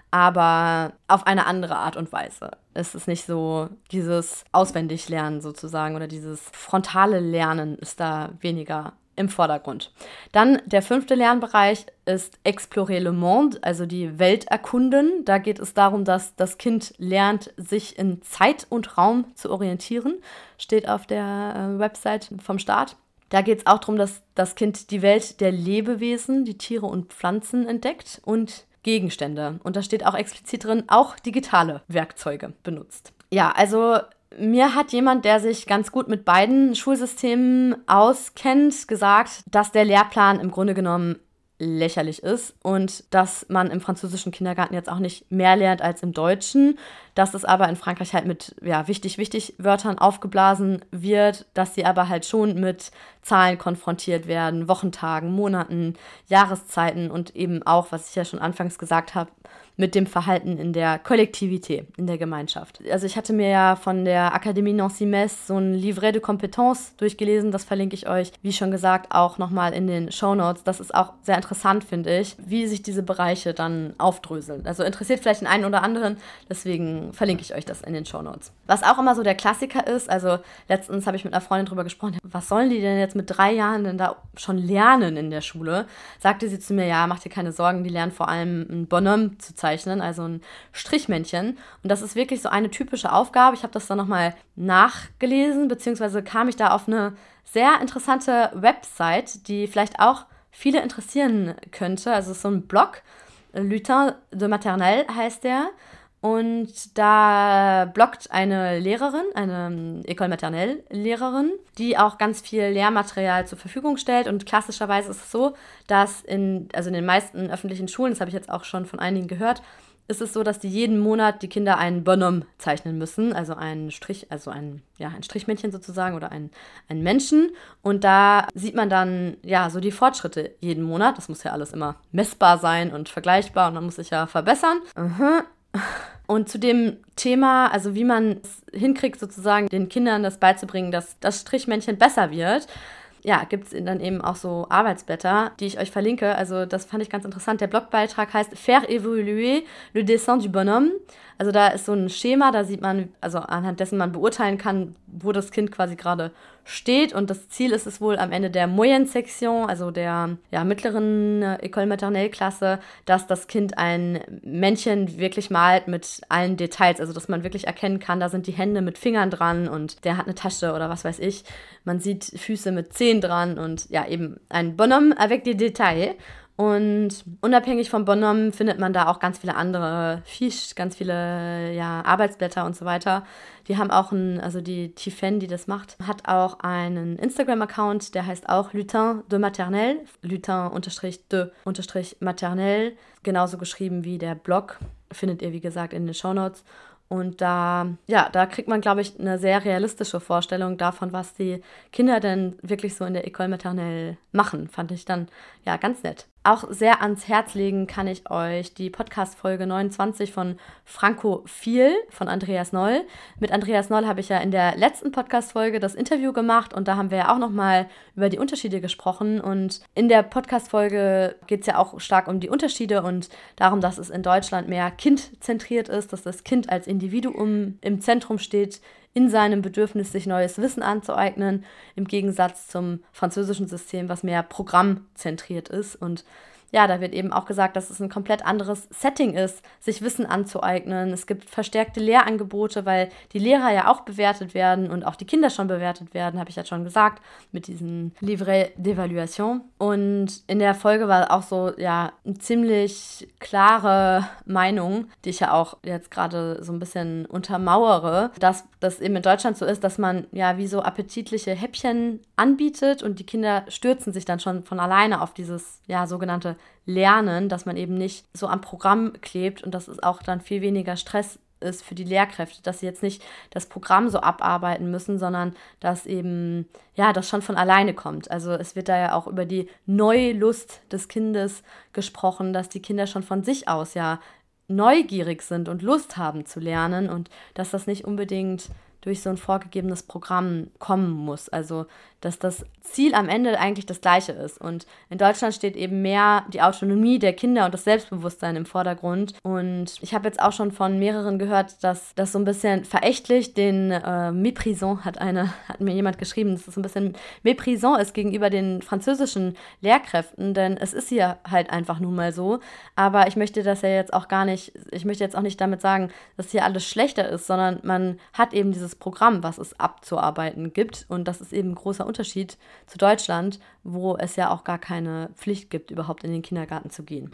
aber auf eine andere Art und Weise. Es ist nicht so dieses Auswendiglernen sozusagen oder dieses frontale Lernen ist da weniger im Vordergrund. Dann der fünfte Lernbereich ist Explorer le monde, also die Welt erkunden. Da geht es darum, dass das Kind lernt, sich in Zeit und Raum zu orientieren. Steht auf der äh, Website vom Staat. Da geht es auch darum, dass das Kind die Welt der Lebewesen, die Tiere und Pflanzen entdeckt und Gegenstände. Und da steht auch explizit drin, auch digitale Werkzeuge benutzt. Ja, also mir hat jemand, der sich ganz gut mit beiden Schulsystemen auskennt, gesagt, dass der Lehrplan im Grunde genommen lächerlich ist und dass man im französischen Kindergarten jetzt auch nicht mehr lernt als im Deutschen, dass es aber in Frankreich halt mit ja, wichtig, wichtig Wörtern aufgeblasen wird, dass sie aber halt schon mit Zahlen konfrontiert werden, Wochentagen, Monaten, Jahreszeiten und eben auch, was ich ja schon anfangs gesagt habe, mit dem Verhalten in der Kollektivität, in der Gemeinschaft. Also ich hatte mir ja von der Akademie Nancy-Metz so ein Livret de Compétences durchgelesen, das verlinke ich euch, wie schon gesagt, auch nochmal in den Shownotes. Das ist auch sehr interessant, finde ich, wie sich diese Bereiche dann aufdröseln. Also interessiert vielleicht den einen oder anderen, deswegen verlinke ich euch das in den Shownotes. Was auch immer so der Klassiker ist, also letztens habe ich mit einer Freundin drüber gesprochen, was sollen die denn jetzt mit drei Jahren denn da schon lernen in der Schule? Sagte sie zu mir, ja, mach dir keine Sorgen, die lernen vor allem ein Bonhomme zu zeichnen, also ein Strichmännchen. Und das ist wirklich so eine typische Aufgabe. Ich habe das dann nochmal nachgelesen, beziehungsweise kam ich da auf eine sehr interessante Website, die vielleicht auch viele interessieren könnte. Also es ist so ein Blog, Lutin de Maternelle heißt der. Und da bloggt eine Lehrerin, eine École Maternelle Lehrerin, die auch ganz viel Lehrmaterial zur Verfügung stellt. Und klassischerweise ist es so, dass in, also in den meisten öffentlichen Schulen, das habe ich jetzt auch schon von einigen gehört, ist es so, dass die jeden Monat die Kinder einen Bonhomme zeichnen müssen, also einen Strich, also ein, ja, ein Strichmännchen sozusagen oder einen, einen Menschen. Und da sieht man dann ja so die Fortschritte jeden Monat. Das muss ja alles immer messbar sein und vergleichbar und man muss sich ja verbessern. Aha. Und zu dem Thema, also wie man es hinkriegt, sozusagen den Kindern das beizubringen, dass das Strichmännchen besser wird, ja, gibt es dann eben auch so Arbeitsblätter, die ich euch verlinke. Also das fand ich ganz interessant. Der Blogbeitrag heißt Faire évoluer le dessin du bonhomme. Also da ist so ein Schema, da sieht man, also anhand dessen man beurteilen kann, wo das Kind quasi gerade steht. Und das Ziel ist es wohl am Ende der Moyenne Section, also der ja, mittleren äh, École Maternelle Klasse, dass das Kind ein Männchen wirklich malt mit allen Details. Also dass man wirklich erkennen kann, da sind die Hände mit Fingern dran und der hat eine Tasche oder was weiß ich. Man sieht Füße mit Zehen dran und ja, eben ein Bonhomme avec des détails. Und unabhängig vom Bonhomme findet man da auch ganz viele andere Fiches, ganz viele ja, Arbeitsblätter und so weiter. Die haben auch einen, also die Tiffen, die das macht, hat auch einen Instagram-Account, der heißt auch Lutin de Maternelle, Lutin-de Maternelle, genauso geschrieben wie der Blog, findet ihr wie gesagt in den Shownotes. Und da, ja, da kriegt man, glaube ich, eine sehr realistische Vorstellung davon, was die Kinder denn wirklich so in der École Maternelle machen. Fand ich dann, ja, ganz nett. Auch sehr ans Herz legen kann ich euch die Podcast-Folge neunundzwanzig von Frankophil von Andreas Noll. Mit Andreas Noll habe ich ja in der letzten Podcast-Folge das Interview gemacht und da haben wir ja auch nochmal über die Unterschiede gesprochen. Und in der Podcast-Folge geht es ja auch stark um die Unterschiede und darum, dass es in Deutschland mehr kindzentriert ist, dass das Kind als Individuum im Zentrum steht, in seinem Bedürfnis, sich neues Wissen anzueignen, im Gegensatz zum französischen System, was mehr programmzentriert ist. Und ja, da wird eben auch gesagt, dass es ein komplett anderes Setting ist, sich Wissen anzueignen. Es gibt verstärkte Lehrangebote, weil die Lehrer ja auch bewertet werden und auch die Kinder schon bewertet werden, habe ich ja schon gesagt, mit diesem Livret d'évaluation. Und in der Folge war auch so, ja, eine ziemlich klare Meinung, die ich ja auch jetzt gerade so ein bisschen untermauere, dass das eben in Deutschland so ist, dass man ja wie so appetitliche Häppchen anbietet und die Kinder stürzen sich dann schon von alleine auf dieses, ja, sogenannte Lernen, dass man eben nicht so am Programm klebt und dass es auch dann viel weniger Stress ist für die Lehrkräfte, dass sie jetzt nicht das Programm so abarbeiten müssen, sondern dass eben, ja, das schon von alleine kommt. Also es wird da ja auch über die Neulust des Kindes gesprochen, dass die Kinder schon von sich aus ja neugierig sind und Lust haben zu lernen und dass das nicht unbedingt durch so ein vorgegebenes Programm kommen muss. Also, dass das Ziel am Ende eigentlich das gleiche ist. Und in Deutschland steht eben mehr die Autonomie der Kinder und das Selbstbewusstsein im Vordergrund. Und ich habe jetzt auch schon von mehreren gehört, dass das so ein bisschen verächtlich den äh, méprisant, hat, eine, hat mir jemand geschrieben, dass das so ein bisschen méprisant ist gegenüber den französischen Lehrkräften, denn es ist hier halt einfach nun mal so. Aber ich möchte das ja jetzt auch gar nicht, ich möchte jetzt auch nicht damit sagen, dass hier alles schlechter ist, sondern man hat eben dieses Programm, was es abzuarbeiten gibt. Und das ist eben ein großer Unterschied zu Deutschland, wo es ja auch gar keine Pflicht gibt, überhaupt in den Kindergarten zu gehen.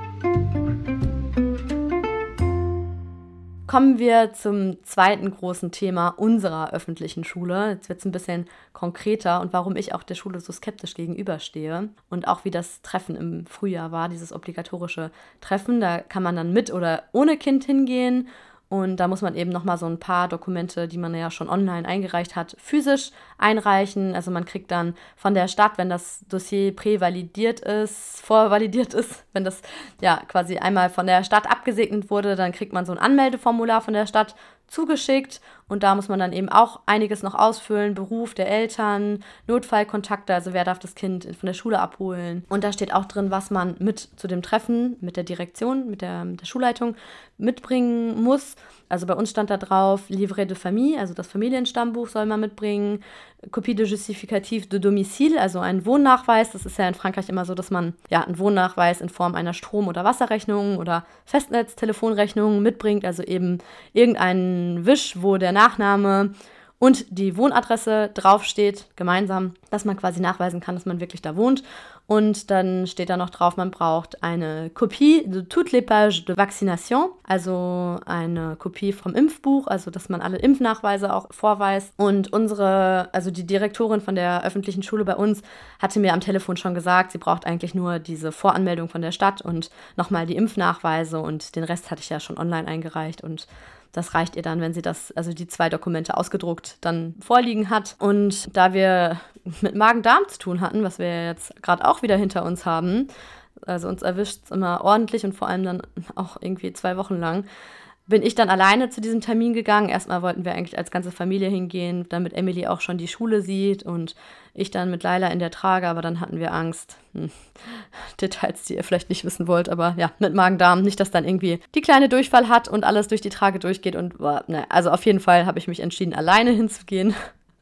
Kommen wir zum zweiten großen Thema unserer öffentlichen Schule. Jetzt wird es ein bisschen konkreter und warum ich auch der Schule so skeptisch gegenüberstehe und auch wie das Treffen im Frühjahr war, dieses obligatorische Treffen. Da kann man dann mit oder ohne Kind hingehen. Und da muss man eben nochmal so ein paar Dokumente, die man ja schon online eingereicht hat, physisch einreichen. Also man kriegt dann von der Stadt, wenn das Dossier prävalidiert ist, vorvalidiert ist, wenn das ja quasi einmal von der Stadt abgesegnet wurde, dann kriegt man so ein Anmeldeformular von der Stadt zugeschickt und da muss man dann eben auch einiges noch ausfüllen, Beruf der Eltern, Notfallkontakte, also wer darf das Kind von der Schule abholen. Und da steht auch drin, was man mit zu dem Treffen mit der Direktion, mit der, mit der Schulleitung mitbringen muss. Also bei uns stand da drauf, Livret de Famille, also das Familienstammbuch soll man mitbringen, Kopie de Justificatif de Domicile, also ein Wohnnachweis. Das ist ja in Frankreich immer so, dass man ja einen Wohnnachweis in Form einer Strom- oder Wasserrechnung oder Festnetztelefonrechnung mitbringt, also eben irgendeinen Wisch, wo der Nachname und die Wohnadresse draufsteht, gemeinsam, dass man quasi nachweisen kann, dass man wirklich da wohnt. Und dann steht da noch drauf, man braucht eine Kopie de toutes les pages de vaccination, also eine Kopie vom Impfbuch, also dass man alle Impfnachweise auch vorweist. Und unsere, also die Direktorin von der öffentlichen Schule bei uns, hatte mir am Telefon schon gesagt, sie braucht eigentlich nur diese Voranmeldung von der Stadt und nochmal die Impfnachweise und den Rest hatte ich ja schon online eingereicht und das reicht ihr dann, wenn sie das, also die zwei Dokumente ausgedruckt dann vorliegen hat. Und da wir mit Magen-Darm zu tun hatten, was wir jetzt gerade auch wieder hinter uns haben, also uns erwischt es immer ordentlich und vor allem dann auch irgendwie zwei Wochen lang, bin ich dann alleine zu diesem Termin gegangen. Erstmal wollten wir eigentlich als ganze Familie hingehen, damit Emily auch schon die Schule sieht und ich dann mit Laila in der Trage, aber dann hatten wir Angst. Hm. Details, die ihr vielleicht nicht wissen wollt, aber ja, mit Magen-Darm. Nicht, dass dann irgendwie die kleine Durchfall hat und alles durch die Trage durchgeht und, ne, also auf jeden Fall habe ich mich entschieden, alleine hinzugehen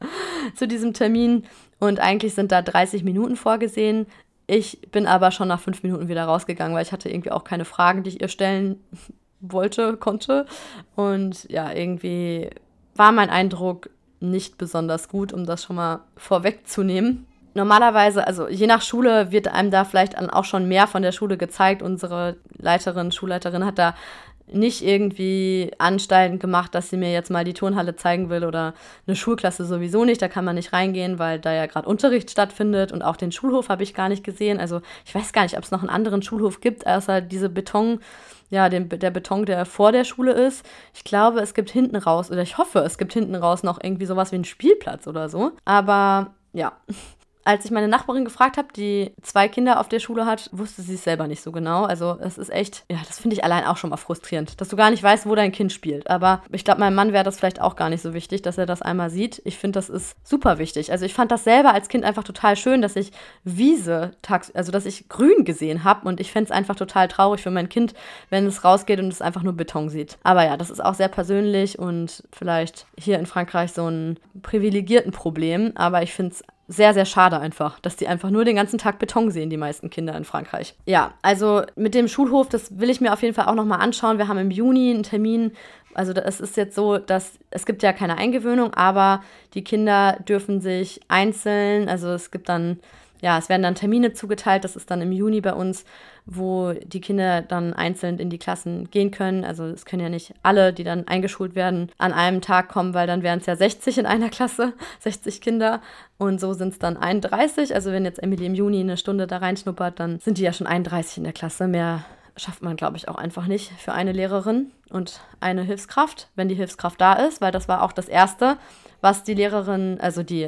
zu diesem Termin und eigentlich sind da dreißig Minuten vorgesehen. Ich bin aber schon nach fünf Minuten wieder rausgegangen, weil ich hatte irgendwie auch keine Fragen, die ich ihr stellen wollte, konnte. Und ja, irgendwie war mein Eindruck nicht besonders gut, um das schon mal vorwegzunehmen. Normalerweise, also je nach Schule wird einem da vielleicht auch schon mehr von der Schule gezeigt. Unsere Leiterin, Schulleiterin hat da nicht irgendwie Anstalten gemacht, dass sie mir jetzt mal die Turnhalle zeigen will oder eine Schulklasse sowieso nicht. Da kann man nicht reingehen, weil da ja gerade Unterricht stattfindet und auch den Schulhof habe ich gar nicht gesehen. Also ich weiß gar nicht, ob es noch einen anderen Schulhof gibt, außer diese Beton, ja, den, der Beton, der vor der Schule ist. Ich glaube, es gibt hinten raus, oder ich hoffe, es gibt hinten raus noch irgendwie sowas wie einen Spielplatz oder so. Aber ja, als ich meine Nachbarin gefragt habe, die zwei Kinder auf der Schule hat, wusste sie es selber nicht so genau. Also es ist echt, ja, das finde ich allein auch schon mal frustrierend, dass du gar nicht weißt, wo dein Kind spielt. Aber ich glaube, meinem Mann wäre das vielleicht auch gar nicht so wichtig, dass er das einmal sieht. Ich finde, das ist super wichtig. Also ich fand das selber als Kind einfach total schön, dass ich Wiese, tags, also dass ich Grün gesehen habe. Und ich fände es einfach total traurig für mein Kind, wenn es rausgeht und es einfach nur Beton sieht. Aber ja, das ist auch sehr persönlich und vielleicht hier in Frankreich so ein privilegierten Problem. Aber ich finde es sehr, sehr schade einfach, dass die einfach nur den ganzen Tag Beton sehen, die meisten Kinder in Frankreich. Ja, also mit dem Schulhof, das will ich mir auf jeden Fall auch nochmal anschauen. Wir haben im Juni einen Termin. Also es ist jetzt so, dass es gibt ja keine Eingewöhnung, aber die Kinder dürfen sich einzeln, also es gibt dann, ja, es werden dann Termine zugeteilt, das ist dann im Juni bei uns, wo die Kinder dann einzeln in die Klassen gehen können. Also es können ja nicht alle, die dann eingeschult werden, an einem Tag kommen, weil dann wären es ja sechzig in einer Klasse, sechzig Kinder. Und so sind es dann einunddreißig. Also wenn jetzt Emily im Juni eine Stunde da reinschnuppert, dann sind die ja schon einunddreißig in der Klasse. Mehr schafft man, glaube ich, auch einfach nicht für eine Lehrerin und eine Hilfskraft, wenn die Hilfskraft da ist, weil das war auch das Erste, was die Lehrerin, also die ähm,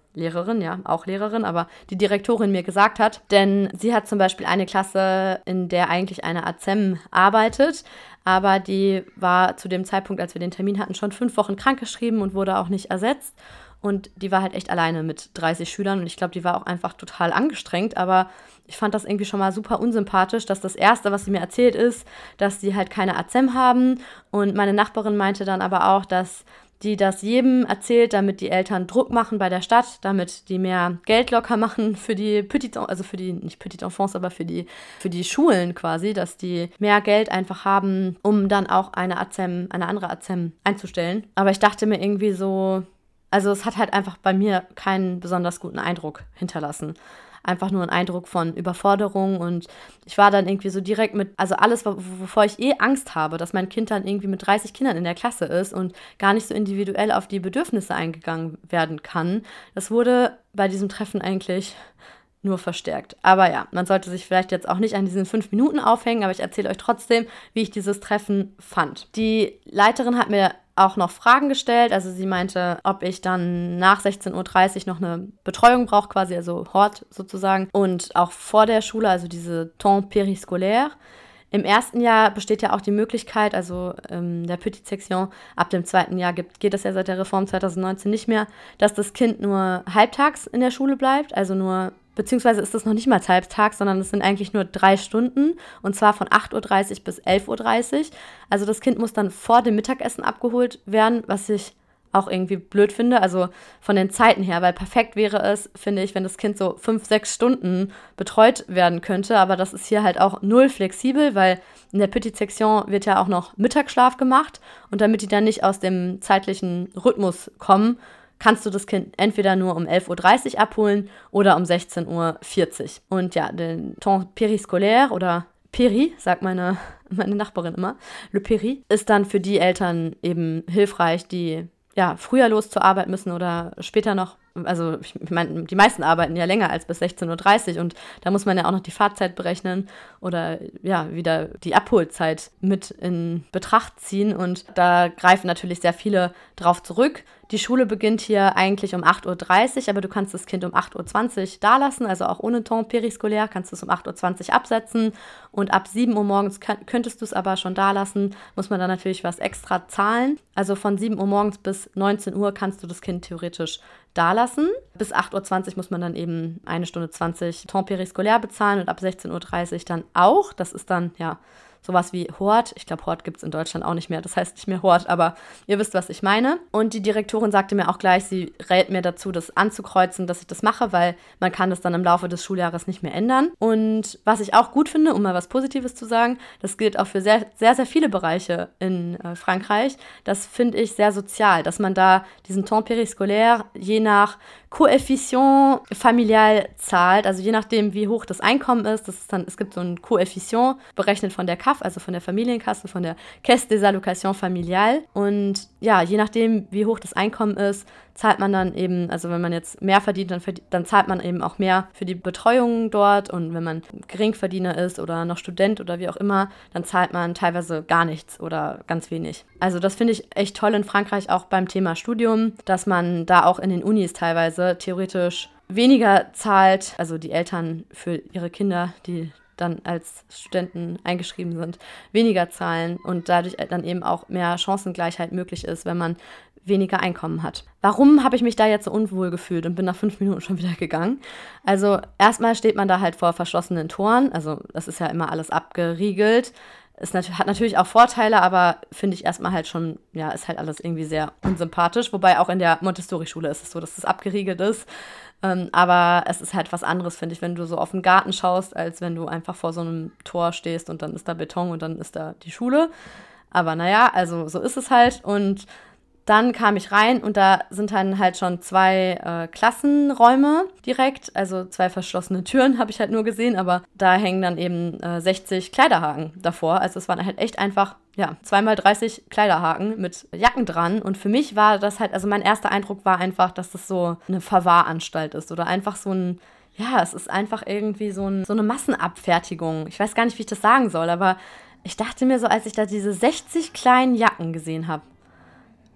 Lehrerin, ja, auch Lehrerin, aber die Direktorin mir gesagt hat. Denn sie hat zum Beispiel eine Klasse, in der eigentlich eine A Z E M arbeitet, aber die war zu dem Zeitpunkt, als wir den Termin hatten, schon fünf Wochen krankgeschrieben und wurde auch nicht ersetzt. Und die war halt echt alleine mit dreißig Schülern und ich glaube, die war auch einfach total angestrengt, aber ich fand das irgendwie schon mal super unsympathisch, dass das Erste, was sie mir erzählt, ist, dass sie halt keine A Z E M haben. Und meine Nachbarin meinte dann aber auch, dass die das jedem erzählt, damit die Eltern Druck machen bei der Stadt, damit die mehr Geld locker machen für die Petite, also für die, nicht Petite Enfance, aber für die, für die Schulen quasi, dass die mehr Geld einfach haben, um dann auch eine A Z E M, eine andere A Z E M einzustellen. Aber ich dachte mir irgendwie so, also es hat halt einfach bei mir keinen besonders guten Eindruck hinterlassen. Einfach nur ein Eindruck von Überforderung und ich war dann irgendwie so direkt mit, also alles, wovor ich eh Angst habe, dass mein Kind dann irgendwie mit dreißig Kindern in der Klasse ist und gar nicht so individuell auf die Bedürfnisse eingegangen werden kann. Das wurde bei diesem Treffen eigentlich nur verstärkt. Aber ja, man sollte sich vielleicht jetzt auch nicht an diesen fünf Minuten aufhängen, aber ich erzähle euch trotzdem, wie ich dieses Treffen fand. Die Leiterin hat mir auch noch Fragen gestellt, also sie meinte, ob ich dann nach sechzehn Uhr dreißig noch eine Betreuung brauche, quasi, also Hort sozusagen, und auch vor der Schule, also diese Temps périscolaire. Im ersten Jahr besteht ja auch die Möglichkeit, also ähm, der Petite Section, ab dem zweiten Jahr gibt, geht das ja seit der Reform zwanzig neunzehn nicht mehr, dass das Kind nur halbtags in der Schule bleibt, also nur, beziehungsweise ist das noch nicht mal halbtags, sondern es sind eigentlich nur drei Stunden und zwar von acht Uhr dreißig bis elf Uhr dreißig. Also das Kind muss dann vor dem Mittagessen abgeholt werden, was ich auch irgendwie blöd finde, also von den Zeiten her, weil perfekt wäre es, finde ich, wenn das Kind so fünf, sechs Stunden betreut werden könnte, aber das ist hier halt auch null flexibel, weil in der Petite Section wird ja auch noch Mittagsschlaf gemacht und damit die dann nicht aus dem zeitlichen Rhythmus kommen, kannst du das Kind entweder nur um elf Uhr dreißig abholen oder um sechzehn Uhr vierzig. Und ja, den Temps périscolaire oder Peri, sagt meine, meine Nachbarin immer, le Peri, ist dann für die Eltern eben hilfreich, die ja früher los zur Arbeit müssen oder später noch. Also ich meine, die meisten arbeiten ja länger als bis sechzehn Uhr dreißig und da muss man ja auch noch die Fahrzeit berechnen oder ja, wieder die Abholzeit mit in Betracht ziehen und da greifen natürlich sehr viele drauf zurück. Die Schule beginnt hier eigentlich um acht Uhr dreißig, aber du kannst das Kind um acht Uhr zwanzig da lassen, also auch ohne Temps périscolaire kannst du es um acht Uhr zwanzig absetzen und ab sieben Uhr morgens kann, könntest du es aber schon da lassen, muss man dann natürlich was extra zahlen. Also von sieben Uhr morgens bis neunzehn Uhr kannst du das Kind theoretisch da lassen. Bis acht Uhr zwanzig muss man dann eben eine Stunde zwanzig Temps périscolaire bezahlen und ab sechzehn Uhr dreißig dann auch. Das ist dann, ja, sowas wie Hort. Ich glaube, Hort gibt es in Deutschland auch nicht mehr. Das heißt nicht mehr Hort, aber ihr wisst, was ich meine. Und die Direktorin sagte mir auch gleich, sie rät mir dazu, das anzukreuzen, dass ich das mache, weil man kann das dann im Laufe des Schuljahres nicht mehr ändern. Und was ich auch gut finde, um mal was Positives zu sagen, das gilt auch für sehr, sehr, sehr viele Bereiche in äh, Frankreich. Das finde ich sehr sozial, dass man da diesen Temps périscolaire je nach Koeffizient familial zahlt, also je nachdem, wie hoch das Einkommen ist. Das ist dann, es gibt so ein Koeffizient, berechnet von der K A F, also von der Familienkasse, von der Caisse des Allocations Familiales. Und ja, je nachdem, wie hoch das Einkommen ist, zahlt man dann eben, also wenn man jetzt mehr verdient, dann, verdient, dann zahlt man eben auch mehr für die Betreuung dort. Und wenn man Geringverdiener ist oder noch Student oder wie auch immer, dann zahlt man teilweise gar nichts oder ganz wenig. Also das finde ich echt toll in Frankreich, auch beim Thema Studium, dass man da auch in den Unis teilweise theoretisch weniger zahlt, also die Eltern für ihre Kinder, die dann als Studenten eingeschrieben sind, weniger zahlen und dadurch dann eben auch mehr Chancengleichheit möglich ist, wenn man weniger Einkommen hat. Warum habe ich mich da jetzt so unwohl gefühlt und bin nach fünf Minuten schon wieder gegangen? Also erstmal steht man da halt vor verschlossenen Toren, also das ist ja immer alles abgeriegelt. Es nat- hat natürlich auch Vorteile, aber finde ich erstmal halt schon, ja, ist halt alles irgendwie sehr unsympathisch. Wobei auch in der Montessori-Schule ist es so, dass es abgeriegelt ist. Ähm, aber es ist halt was anderes, finde ich, wenn du so auf den Garten schaust, als wenn du einfach vor so einem Tor stehst und dann ist da Beton und dann ist da die Schule. Aber naja, also so ist es halt. Und dann kam ich rein und da sind dann halt schon zwei äh, Klassenräume direkt, also zwei verschlossene Türen habe ich halt nur gesehen, aber da hängen dann eben äh, sechzig Kleiderhaken davor. Also es waren halt echt einfach, ja, zweimal dreißig Kleiderhaken mit Jacken dran und für mich war das halt, also mein erster Eindruck war einfach, dass das so eine Verwahranstalt ist oder einfach so ein, ja, es ist einfach irgendwie so, ein, so eine Massenabfertigung. Ich weiß gar nicht, wie ich das sagen soll, aber ich dachte mir so, als ich da diese sechzig kleinen Jacken gesehen habe,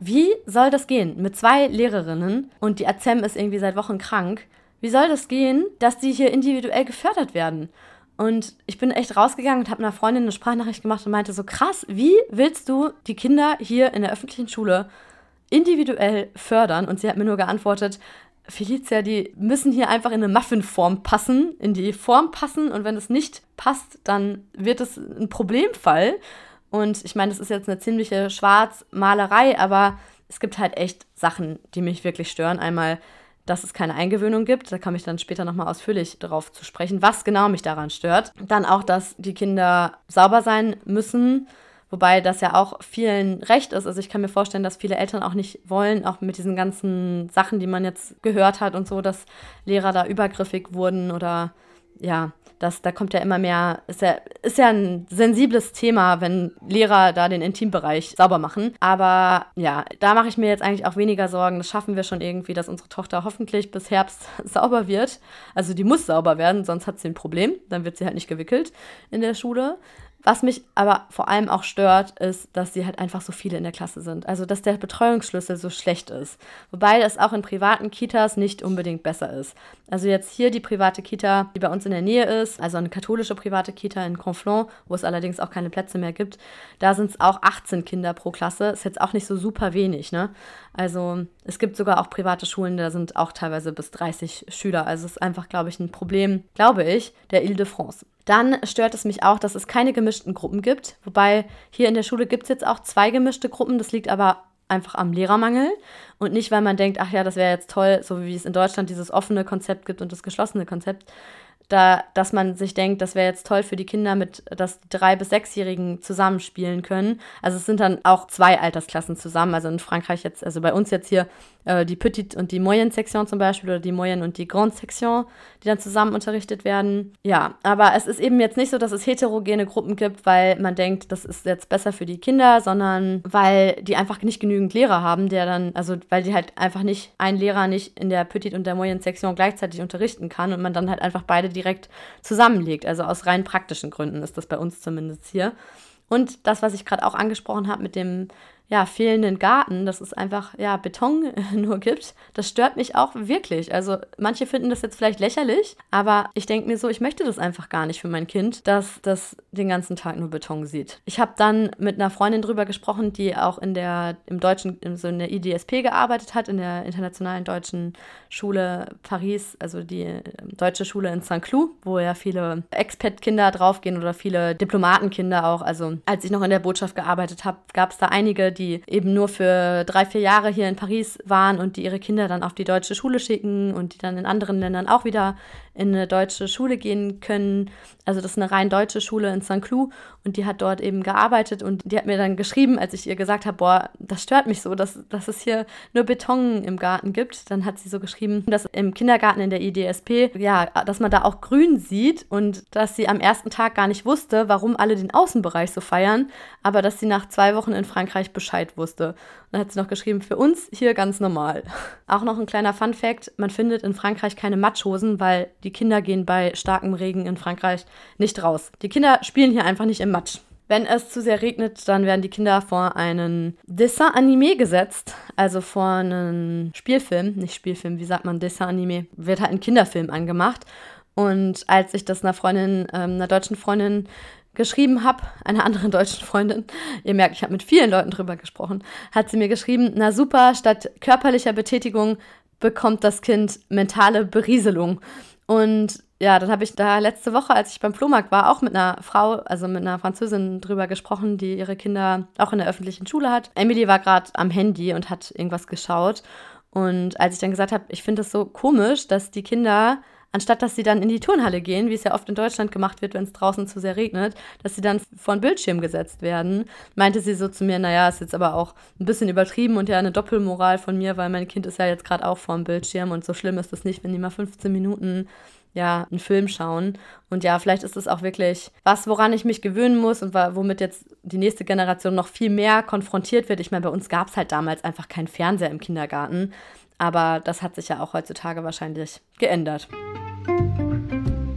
Wie soll das gehen mit zwei Lehrerinnen und die Azem ist irgendwie seit Wochen krank? Wie soll das gehen, dass die hier individuell gefördert werden? Und ich bin echt rausgegangen und habe einer Freundin eine Sprachnachricht gemacht und meinte so, krass, wie willst du die Kinder hier in der öffentlichen Schule individuell fördern? Und sie hat mir nur geantwortet, Felicia, die müssen hier einfach in eine Muffinform passen, in die Form passen und wenn es nicht passt, dann wird es ein Problemfall. Und ich meine, das ist jetzt eine ziemliche Schwarzmalerei, aber es gibt halt echt Sachen, die mich wirklich stören. Einmal, dass es keine Eingewöhnung gibt, da komme ich dann später nochmal ausführlich darauf zu sprechen, was genau mich daran stört. Dann auch, dass die Kinder sauber sein müssen, wobei das ja auch vielen recht ist. Also ich kann mir vorstellen, dass viele Eltern auch nicht wollen, auch mit diesen ganzen Sachen, die man jetzt gehört hat und so, dass Lehrer da übergriffig wurden oder ja, das, da kommt ja immer mehr, ist ja, ist ja ein sensibles Thema, wenn Lehrer da den Intimbereich sauber machen. Aber ja, da mache ich mir jetzt eigentlich auch weniger Sorgen. Das schaffen wir schon irgendwie, dass unsere Tochter hoffentlich bis Herbst sauber wird. Also die muss sauber werden, sonst hat sie ein Problem. Dann wird sie halt nicht gewickelt in der Schule. Was mich aber vor allem auch stört, ist, dass sie halt einfach so viele in der Klasse sind. Also, dass der Betreuungsschlüssel so schlecht ist. Wobei das auch in privaten Kitas nicht unbedingt besser ist. Also jetzt hier die private Kita, die bei uns in der Nähe ist, also eine katholische private Kita in Conflans, wo es allerdings auch keine Plätze mehr gibt, da sind es auch achtzehn Kinder pro Klasse. Ist jetzt auch nicht so super wenig, ne? Also es gibt sogar auch private Schulen, da sind auch teilweise bis dreißig Schüler. Also es ist einfach, glaube ich, ein Problem, glaube ich, der Île-de-France. Dann stört es mich auch, dass es keine gemischten Gruppen gibt. Wobei hier in der Schule gibt es jetzt auch zwei gemischte Gruppen. Das liegt aber einfach am Lehrermangel und nicht, weil man denkt, ach ja, das wäre jetzt toll, so wie es in Deutschland dieses offene Konzept gibt und das geschlossene Konzept. Da, dass man sich denkt, das wäre jetzt toll für die Kinder, mit, dass die drei- bis sechsjährigen zusammenspielen können. Also es sind dann auch zwei Altersklassen zusammen. Also in Frankreich jetzt, also bei uns jetzt hier äh, die Petite und die Moyenne Section zum Beispiel oder die Moyenne und die Grande Section, die dann zusammen unterrichtet werden. Ja, aber es ist eben jetzt nicht so, dass es heterogene Gruppen gibt, weil man denkt, das ist jetzt besser für die Kinder, sondern weil die einfach nicht genügend Lehrer haben, der dann, also weil die halt einfach nicht, ein Lehrer nicht in der Petite und der Moyenne Section gleichzeitig unterrichten kann und man dann halt einfach beide direkt zusammenlegt. Also aus rein praktischen Gründen ist das bei uns zumindest hier. Und das, was ich gerade auch angesprochen habe mit dem ja, fehlenden Garten, dass es einfach ja, Beton nur gibt, das stört mich auch wirklich. Also manche finden das jetzt vielleicht lächerlich, aber ich denke mir so, ich möchte das einfach gar nicht für mein Kind, dass das den ganzen Tag nur Beton sieht. Ich habe dann mit einer Freundin drüber gesprochen, die auch in der im deutschen, so in der I D S P gearbeitet hat, in der Internationalen Deutschen Schule Paris, also die deutsche Schule in Saint-Cloud, wo ja viele Expat-Kinder draufgehen oder viele Diplomatenkinder auch. Also als ich noch in der Botschaft gearbeitet habe, gab es da einige, die eben nur für drei, vier Jahre hier in Paris waren und die ihre Kinder dann auf die deutsche Schule schicken und die dann in anderen Ländern auch wieder in eine deutsche Schule gehen können. Also das ist eine rein deutsche Schule in Saint-Cloud und die hat dort eben gearbeitet und die hat mir dann geschrieben, als ich ihr gesagt habe, boah, das stört mich so, dass, dass es hier nur Beton im Garten gibt. Dann hat sie so geschrieben, dass im Kindergarten in der I D S P, ja, dass man da auch grün sieht und dass sie am ersten Tag gar nicht wusste, warum alle den Außenbereich so feiern, aber dass sie nach zwei Wochen in Frankreich Bescheid wusste. Und dann hat sie noch geschrieben, für uns hier ganz normal. Auch noch ein kleiner Fun-Fact, man findet in Frankreich keine Matschhosen, weil die Kinder gehen bei starkem Regen in Frankreich nicht raus. Die Kinder spielen hier einfach nicht im Matsch. Wenn es zu sehr regnet, dann werden die Kinder vor einen Dessin animé gesetzt, also vor einen Spielfilm, nicht Spielfilm, wie sagt man, Dessin animé, wird halt ein Kinderfilm angemacht. Und als ich das einer Freundin, ähm, einer deutschen Freundin geschrieben habe, einer anderen deutschen Freundin, ihr merkt, ich habe mit vielen Leuten drüber gesprochen, hat sie mir geschrieben, na super, statt körperlicher Betätigung bekommt das Kind mentale Berieselung. Und ja, dann habe ich da letzte Woche, als ich beim Flohmarkt war, auch mit einer Frau, also mit einer Französin drüber gesprochen, die ihre Kinder auch in der öffentlichen Schule hat. Emily war gerade am Handy und hat irgendwas geschaut. Und als ich dann gesagt habe, ich finde es so komisch, dass die Kinder, anstatt dass sie dann in die Turnhalle gehen, wie es ja oft in Deutschland gemacht wird, wenn es draußen zu sehr regnet, dass sie dann vor einen Bildschirm gesetzt werden, meinte sie so zu mir, naja, ist jetzt aber auch ein bisschen übertrieben und ja eine Doppelmoral von mir, weil mein Kind ist ja jetzt gerade auch vor dem Bildschirm und so schlimm ist es nicht, wenn die mal fünfzehn Minuten ja, einen Film schauen. Und ja, vielleicht ist es auch wirklich was, woran ich mich gewöhnen muss und womit jetzt die nächste Generation noch viel mehr konfrontiert wird. Ich meine, bei uns gab es halt damals einfach keinen Fernseher im Kindergarten, aber das hat sich ja auch heutzutage wahrscheinlich geändert.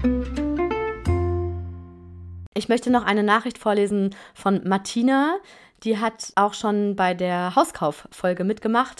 Ich möchte noch eine Nachricht vorlesen von Martina. Die hat auch schon bei der Hauskauf-Folge mitgemacht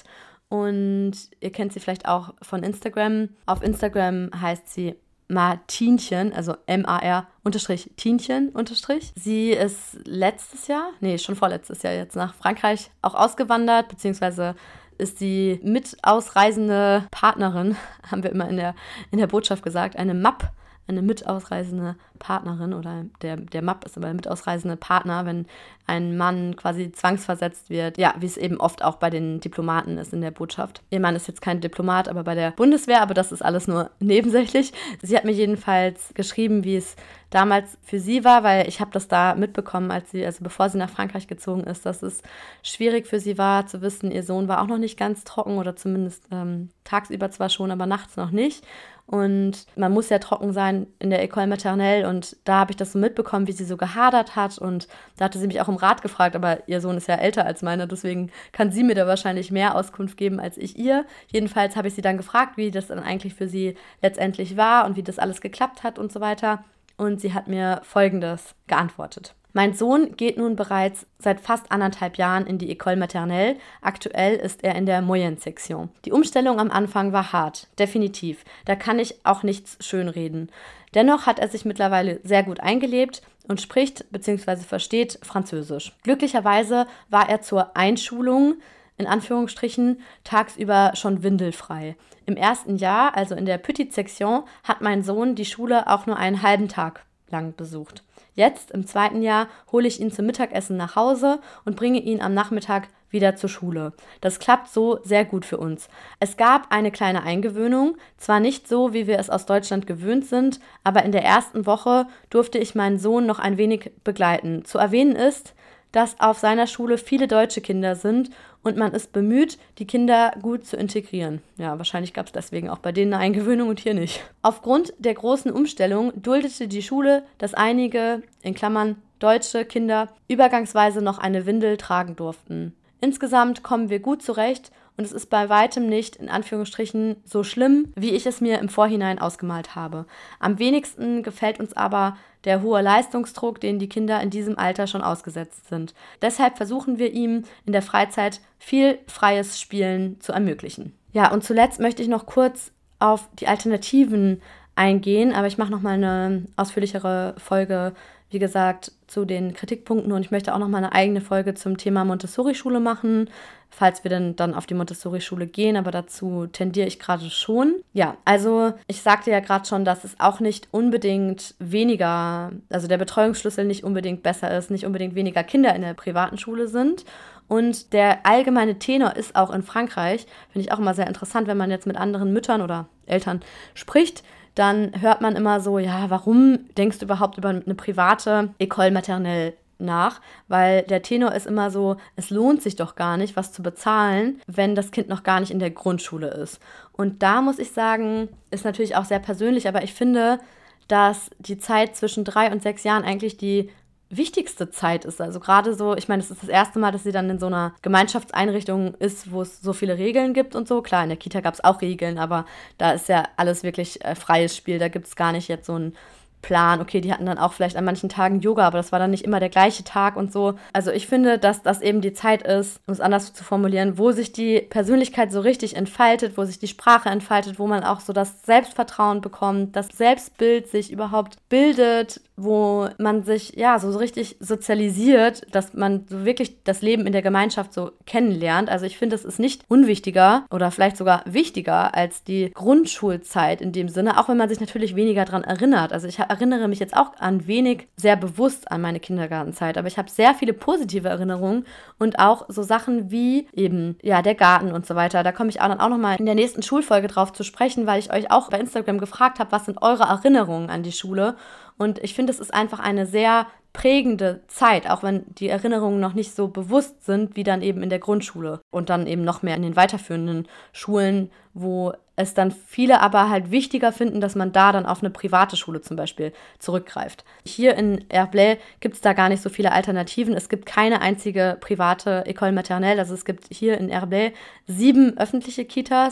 und ihr kennt sie vielleicht auch von Instagram. Auf Instagram heißt sie Martinchen, also M A R unterstrich Tienchen unterstrich. Sie ist letztes Jahr, nee, schon vorletztes Jahr jetzt nach Frankreich auch ausgewandert, beziehungsweise ist sie mit ausreisende Partnerin, haben wir immer in der, in der Botschaft gesagt, eine M A P, eine mitausreisende Partnerin oder der, der M A P ist aber der mitausreisende Partner, wenn ein Mann quasi zwangsversetzt wird. Ja, wie es eben oft auch bei den Diplomaten ist in der Botschaft. Ihr Mann ist jetzt kein Diplomat, aber bei der Bundeswehr, aber das ist alles nur nebensächlich. Sie hat mir jedenfalls geschrieben, wie es damals für sie war, weil ich habe das da mitbekommen, als sie, also bevor sie nach Frankreich gezogen ist, dass es schwierig für sie war, zu wissen, ihr Sohn war auch noch nicht ganz trocken oder zumindest ähm, tagsüber zwar schon, aber nachts noch nicht. Und man muss ja trocken sein in der École Maternelle und da habe ich das so mitbekommen, wie sie so gehadert hat und da hatte sie mich auch um Rat gefragt, aber ihr Sohn ist ja älter als meiner, deswegen kann sie mir da wahrscheinlich mehr Auskunft geben als ich ihr. Jedenfalls habe ich sie dann gefragt, wie das dann eigentlich für sie letztendlich war und wie das alles geklappt hat und so weiter und sie hat mir Folgendes geantwortet. Mein Sohn geht nun bereits seit fast anderthalb Jahren in die École Maternelle. Aktuell ist er in der Moyenne Section. Die Umstellung am Anfang war hart, definitiv. Da kann ich auch nichts schönreden. Dennoch hat er sich mittlerweile sehr gut eingelebt und spricht bzw. versteht Französisch. Glücklicherweise war er zur Einschulung, in Anführungsstrichen, tagsüber schon windelfrei. Im ersten Jahr, also in der Petite Section, hat mein Sohn die Schule auch nur einen halben Tag lang besucht. Jetzt, im zweiten Jahr, hole ich ihn zum Mittagessen nach Hause und bringe ihn am Nachmittag wieder zur Schule. Das klappt so sehr gut für uns. Es gab eine kleine Eingewöhnung, zwar nicht so, wie wir es aus Deutschland gewöhnt sind, aber in der ersten Woche durfte ich meinen Sohn noch ein wenig begleiten. Zu erwähnen ist, dass auf seiner Schule viele deutsche Kinder sind und man ist bemüht, die Kinder gut zu integrieren. Ja, wahrscheinlich gab es deswegen auch bei denen eine Eingewöhnung und hier nicht. Aufgrund der großen Umstellung duldete die Schule, dass einige, in Klammern deutsche Kinder, übergangsweise noch eine Windel tragen durften. Insgesamt kommen wir gut zurecht und es ist bei weitem nicht, in Anführungsstrichen, so schlimm, wie ich es mir im Vorhinein ausgemalt habe. Am wenigsten gefällt uns aber der hohe Leistungsdruck, den die Kinder in diesem Alter schon ausgesetzt sind. Deshalb versuchen wir ihm in der Freizeit viel freies Spielen zu ermöglichen. Ja, und zuletzt möchte ich noch kurz auf die Alternativen eingehen, aber ich mache nochmal eine ausführlichere Folge, wie gesagt, zu den Kritikpunkten und ich möchte auch nochmal eine eigene Folge zum Thema Montessori-Schule machen, falls wir denn dann auf die Montessori-Schule gehen, aber dazu tendiere ich gerade schon. Ja, also ich sagte ja gerade schon, dass es auch nicht unbedingt weniger, also der Betreuungsschlüssel nicht unbedingt besser ist, nicht unbedingt weniger Kinder in der privaten Schule sind. Und der allgemeine Tenor ist auch in Frankreich, finde ich auch immer sehr interessant, wenn man jetzt mit anderen Müttern oder Eltern spricht, dann hört man immer so, ja, warum denkst du überhaupt über eine private École Maternelle nach? Weil der Tenor ist immer so, es lohnt sich doch gar nicht, was zu bezahlen, wenn das Kind noch gar nicht in der Grundschule ist. Und da muss ich sagen, ist natürlich auch sehr persönlich, aber ich finde, dass die Zeit zwischen drei und sechs Jahren eigentlich die wichtigste Zeit ist. Also gerade so, ich meine, es ist das erste Mal, dass sie dann in so einer Gemeinschaftseinrichtung ist, wo es so viele Regeln gibt und so. Klar, in der Kita gab es auch Regeln, aber da ist ja alles wirklich äh, freies Spiel. Da gibt es gar nicht jetzt so ein Plan. Okay, die hatten dann auch vielleicht an manchen Tagen Yoga, aber das war dann nicht immer der gleiche Tag und so. Also ich finde, dass das eben die Zeit ist, um es anders zu formulieren, wo sich die Persönlichkeit so richtig entfaltet, wo sich die Sprache entfaltet, wo man auch so das Selbstvertrauen bekommt, das Selbstbild sich überhaupt bildet, wo man sich ja so, so richtig sozialisiert, dass man so wirklich das Leben in der Gemeinschaft so kennenlernt. Also ich finde, es ist nicht unwichtiger oder vielleicht sogar wichtiger als die Grundschulzeit in dem Sinne, auch wenn man sich natürlich weniger daran erinnert. Also ich erinnere mich jetzt auch an wenig sehr bewusst an meine Kindergartenzeit, aber ich habe sehr viele positive Erinnerungen und auch so Sachen wie eben, ja, der Garten und so weiter. Da komme ich auch dann auch nochmal in der nächsten Schulfolge drauf zu sprechen, weil ich euch auch bei Instagram gefragt habe, was sind eure Erinnerungen an die Schule? Und ich finde, es ist einfach eine sehr prägende Zeit, auch wenn die Erinnerungen noch nicht so bewusst sind, wie dann eben in der Grundschule und dann eben noch mehr in den weiterführenden Schulen, wo es dann viele aber halt wichtiger finden, dass man da dann auf eine private Schule zum Beispiel zurückgreift. Hier in Herblay gibt es da gar nicht so viele Alternativen. Es gibt keine einzige private École Maternelle, also es gibt hier in Herblay sieben öffentliche Kitas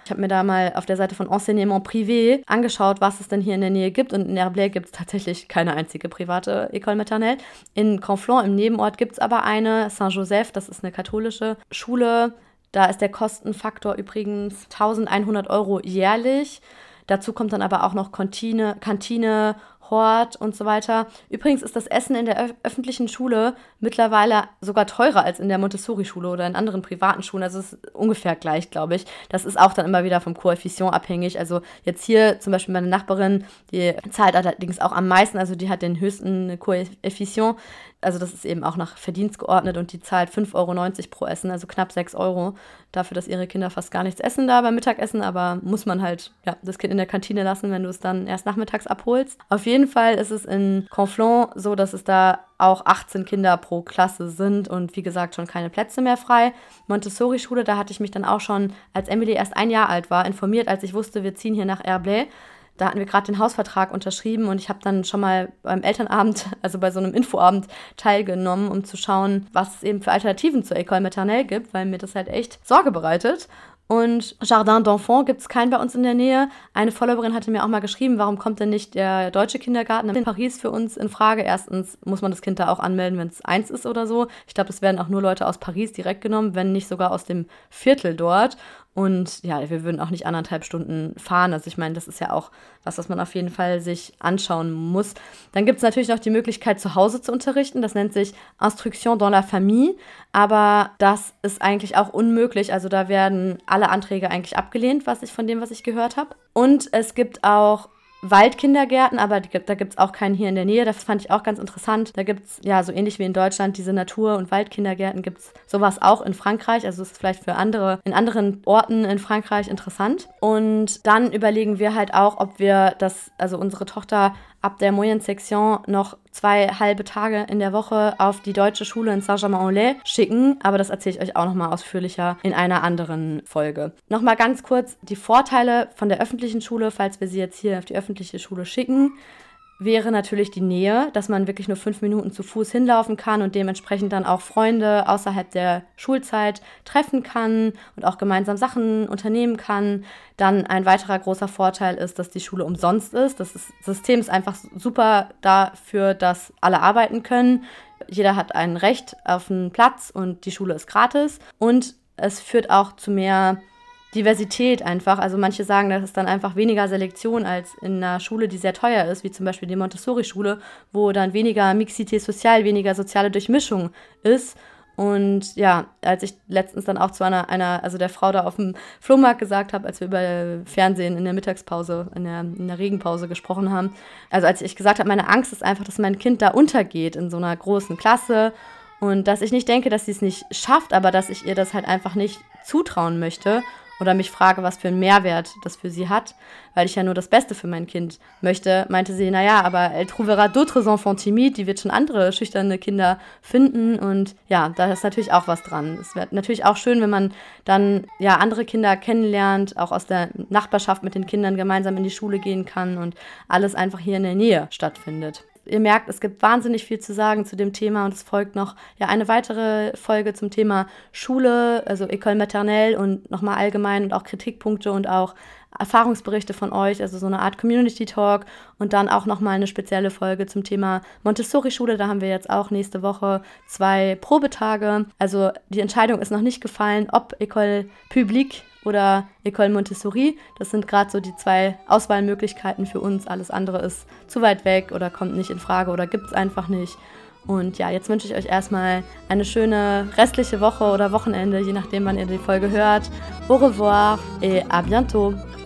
Ich habe mir da mal auf der Seite von Enseignement Privé angeschaut, was es denn hier in der Nähe gibt. Und in Herblay gibt es tatsächlich keine einzige private École Maternelle. In Conflans im Nebenort gibt es aber eine, Saint-Joseph, das ist eine katholische Schule. Da ist der Kostenfaktor übrigens eintausendeinhundert Euro jährlich. Dazu kommt dann aber auch noch Kantine, Kantine, Hort und so weiter. Übrigens ist das Essen in der öf- öffentlichen Schule mittlerweile sogar teurer als in der Montessori-Schule oder in anderen privaten Schulen. Also es ist ungefähr gleich, glaube ich. Das ist auch dann immer wieder vom Koeffizient abhängig. Also jetzt hier zum Beispiel meine Nachbarin, die zahlt allerdings auch am meisten. Also die hat den höchsten Koeffizient. Also das ist eben auch nach Verdienst geordnet und die zahlt fünf Euro neunzig pro Essen, also knapp sechs Euro, dafür, dass ihre Kinder fast gar nichts essen da beim Mittagessen, aber muss man halt ja, das Kind in der Kantine lassen, wenn du es dann erst nachmittags abholst. Auf jeden Fall ist es in Conflans so, dass es da auch achtzehn Kinder pro Klasse sind und wie gesagt schon keine Plätze mehr frei. Montessori-Schule, da hatte ich mich dann auch schon, als Emily erst ein Jahr alt war, informiert, als ich wusste, wir ziehen hier nach Herblay. Da hatten wir gerade den Hausvertrag unterschrieben und ich habe dann schon mal beim Elternabend, also bei so einem Infoabend, teilgenommen, um zu schauen, was es eben für Alternativen zur École Maternelle gibt, weil mir das halt echt Sorge bereitet. Und Jardin d'Enfants gibt es keinen bei uns in der Nähe. Eine Followerin hatte mir auch mal geschrieben, warum kommt denn nicht der deutsche Kindergarten in Paris für uns in Frage? Erstens muss man das Kind da auch anmelden, wenn es eins ist oder so. Ich glaube, es werden auch nur Leute aus Paris direkt genommen, wenn nicht sogar aus dem Viertel dort. Und ja, wir würden auch nicht anderthalb Stunden fahren. Also ich meine, das ist ja auch was, was man auf jeden Fall sich anschauen muss. Dann gibt es natürlich noch die Möglichkeit, zu Hause zu unterrichten. Das nennt sich Instruction dans la Famille. Aber das ist eigentlich auch unmöglich. Also da werden alle Anträge eigentlich abgelehnt, was ich von dem, was ich gehört habe. Und es gibt auch Waldkindergärten, aber die, da gibt es auch keinen hier in der Nähe. Das fand ich auch ganz interessant. Da gibt es, ja, so ähnlich wie in Deutschland, diese Natur- und Waldkindergärten, gibt es sowas auch in Frankreich. Also ist vielleicht für andere, in anderen Orten in Frankreich interessant. Und dann überlegen wir halt auch, ob wir das, also unsere Tochter ab der Moyenne Section noch zwei halbe Tage in der Woche auf die deutsche Schule in Saint-Germain-en-Laye schicken. Aber das erzähle ich euch auch nochmal ausführlicher in einer anderen Folge. Nochmal ganz kurz die Vorteile von der öffentlichen Schule, falls wir sie jetzt hier auf die öffentliche Schule schicken, wäre natürlich die Nähe, dass man wirklich nur fünf Minuten zu Fuß hinlaufen kann und dementsprechend dann auch Freunde außerhalb der Schulzeit treffen kann und auch gemeinsam Sachen unternehmen kann. Dann ein weiterer großer Vorteil ist, dass die Schule umsonst ist. Das ist, System ist einfach super dafür, dass alle arbeiten können. Jeder hat ein Recht auf einen Platz und die Schule ist gratis. Und es führt auch zu mehr Diversität einfach. Also manche sagen, das ist dann einfach weniger Selektion als in einer Schule, die sehr teuer ist, wie zum Beispiel die Montessori-Schule, wo dann weniger Mixité sociale, weniger soziale Durchmischung ist. Und ja, als ich letztens dann auch zu einer, einer also der Frau da auf dem Flohmarkt gesagt habe, als wir über Fernsehen in der Mittagspause, in der, in der Regenpause gesprochen haben, also als ich gesagt habe, meine Angst ist einfach, dass mein Kind da untergeht in so einer großen Klasse und dass ich nicht denke, dass sie es nicht schafft, aber dass ich ihr das halt einfach nicht zutrauen möchte. Oder mich frage, was für einen Mehrwert das für sie hat, weil ich ja nur das Beste für mein Kind möchte, meinte sie, naja, aber elle trouvera d'autres enfants timides, die wird schon andere schüchterne Kinder finden und ja, da ist natürlich auch was dran. Es wird natürlich auch schön, wenn man dann ja andere Kinder kennenlernt, auch aus der Nachbarschaft mit den Kindern gemeinsam in die Schule gehen kann und alles einfach hier in der Nähe stattfindet. Ihr merkt, es gibt wahnsinnig viel zu sagen zu dem Thema und es folgt noch ja eine weitere Folge zum Thema Schule, also École Maternelle und nochmal allgemein und auch Kritikpunkte und auch Erfahrungsberichte von euch, also so eine Art Community Talk und dann auch nochmal eine spezielle Folge zum Thema Montessori-Schule. Da haben wir jetzt auch nächste Woche zwei Probetage. Also die Entscheidung ist noch nicht gefallen, ob École Publique oder École Montessori. Das sind gerade so die zwei Auswahlmöglichkeiten für uns. Alles andere ist zu weit weg oder kommt nicht in Frage oder gibt es einfach nicht. Und ja, jetzt wünsche ich euch erstmal eine schöne restliche Woche oder Wochenende, je nachdem, wann ihr die Folge hört. Au revoir et à bientôt!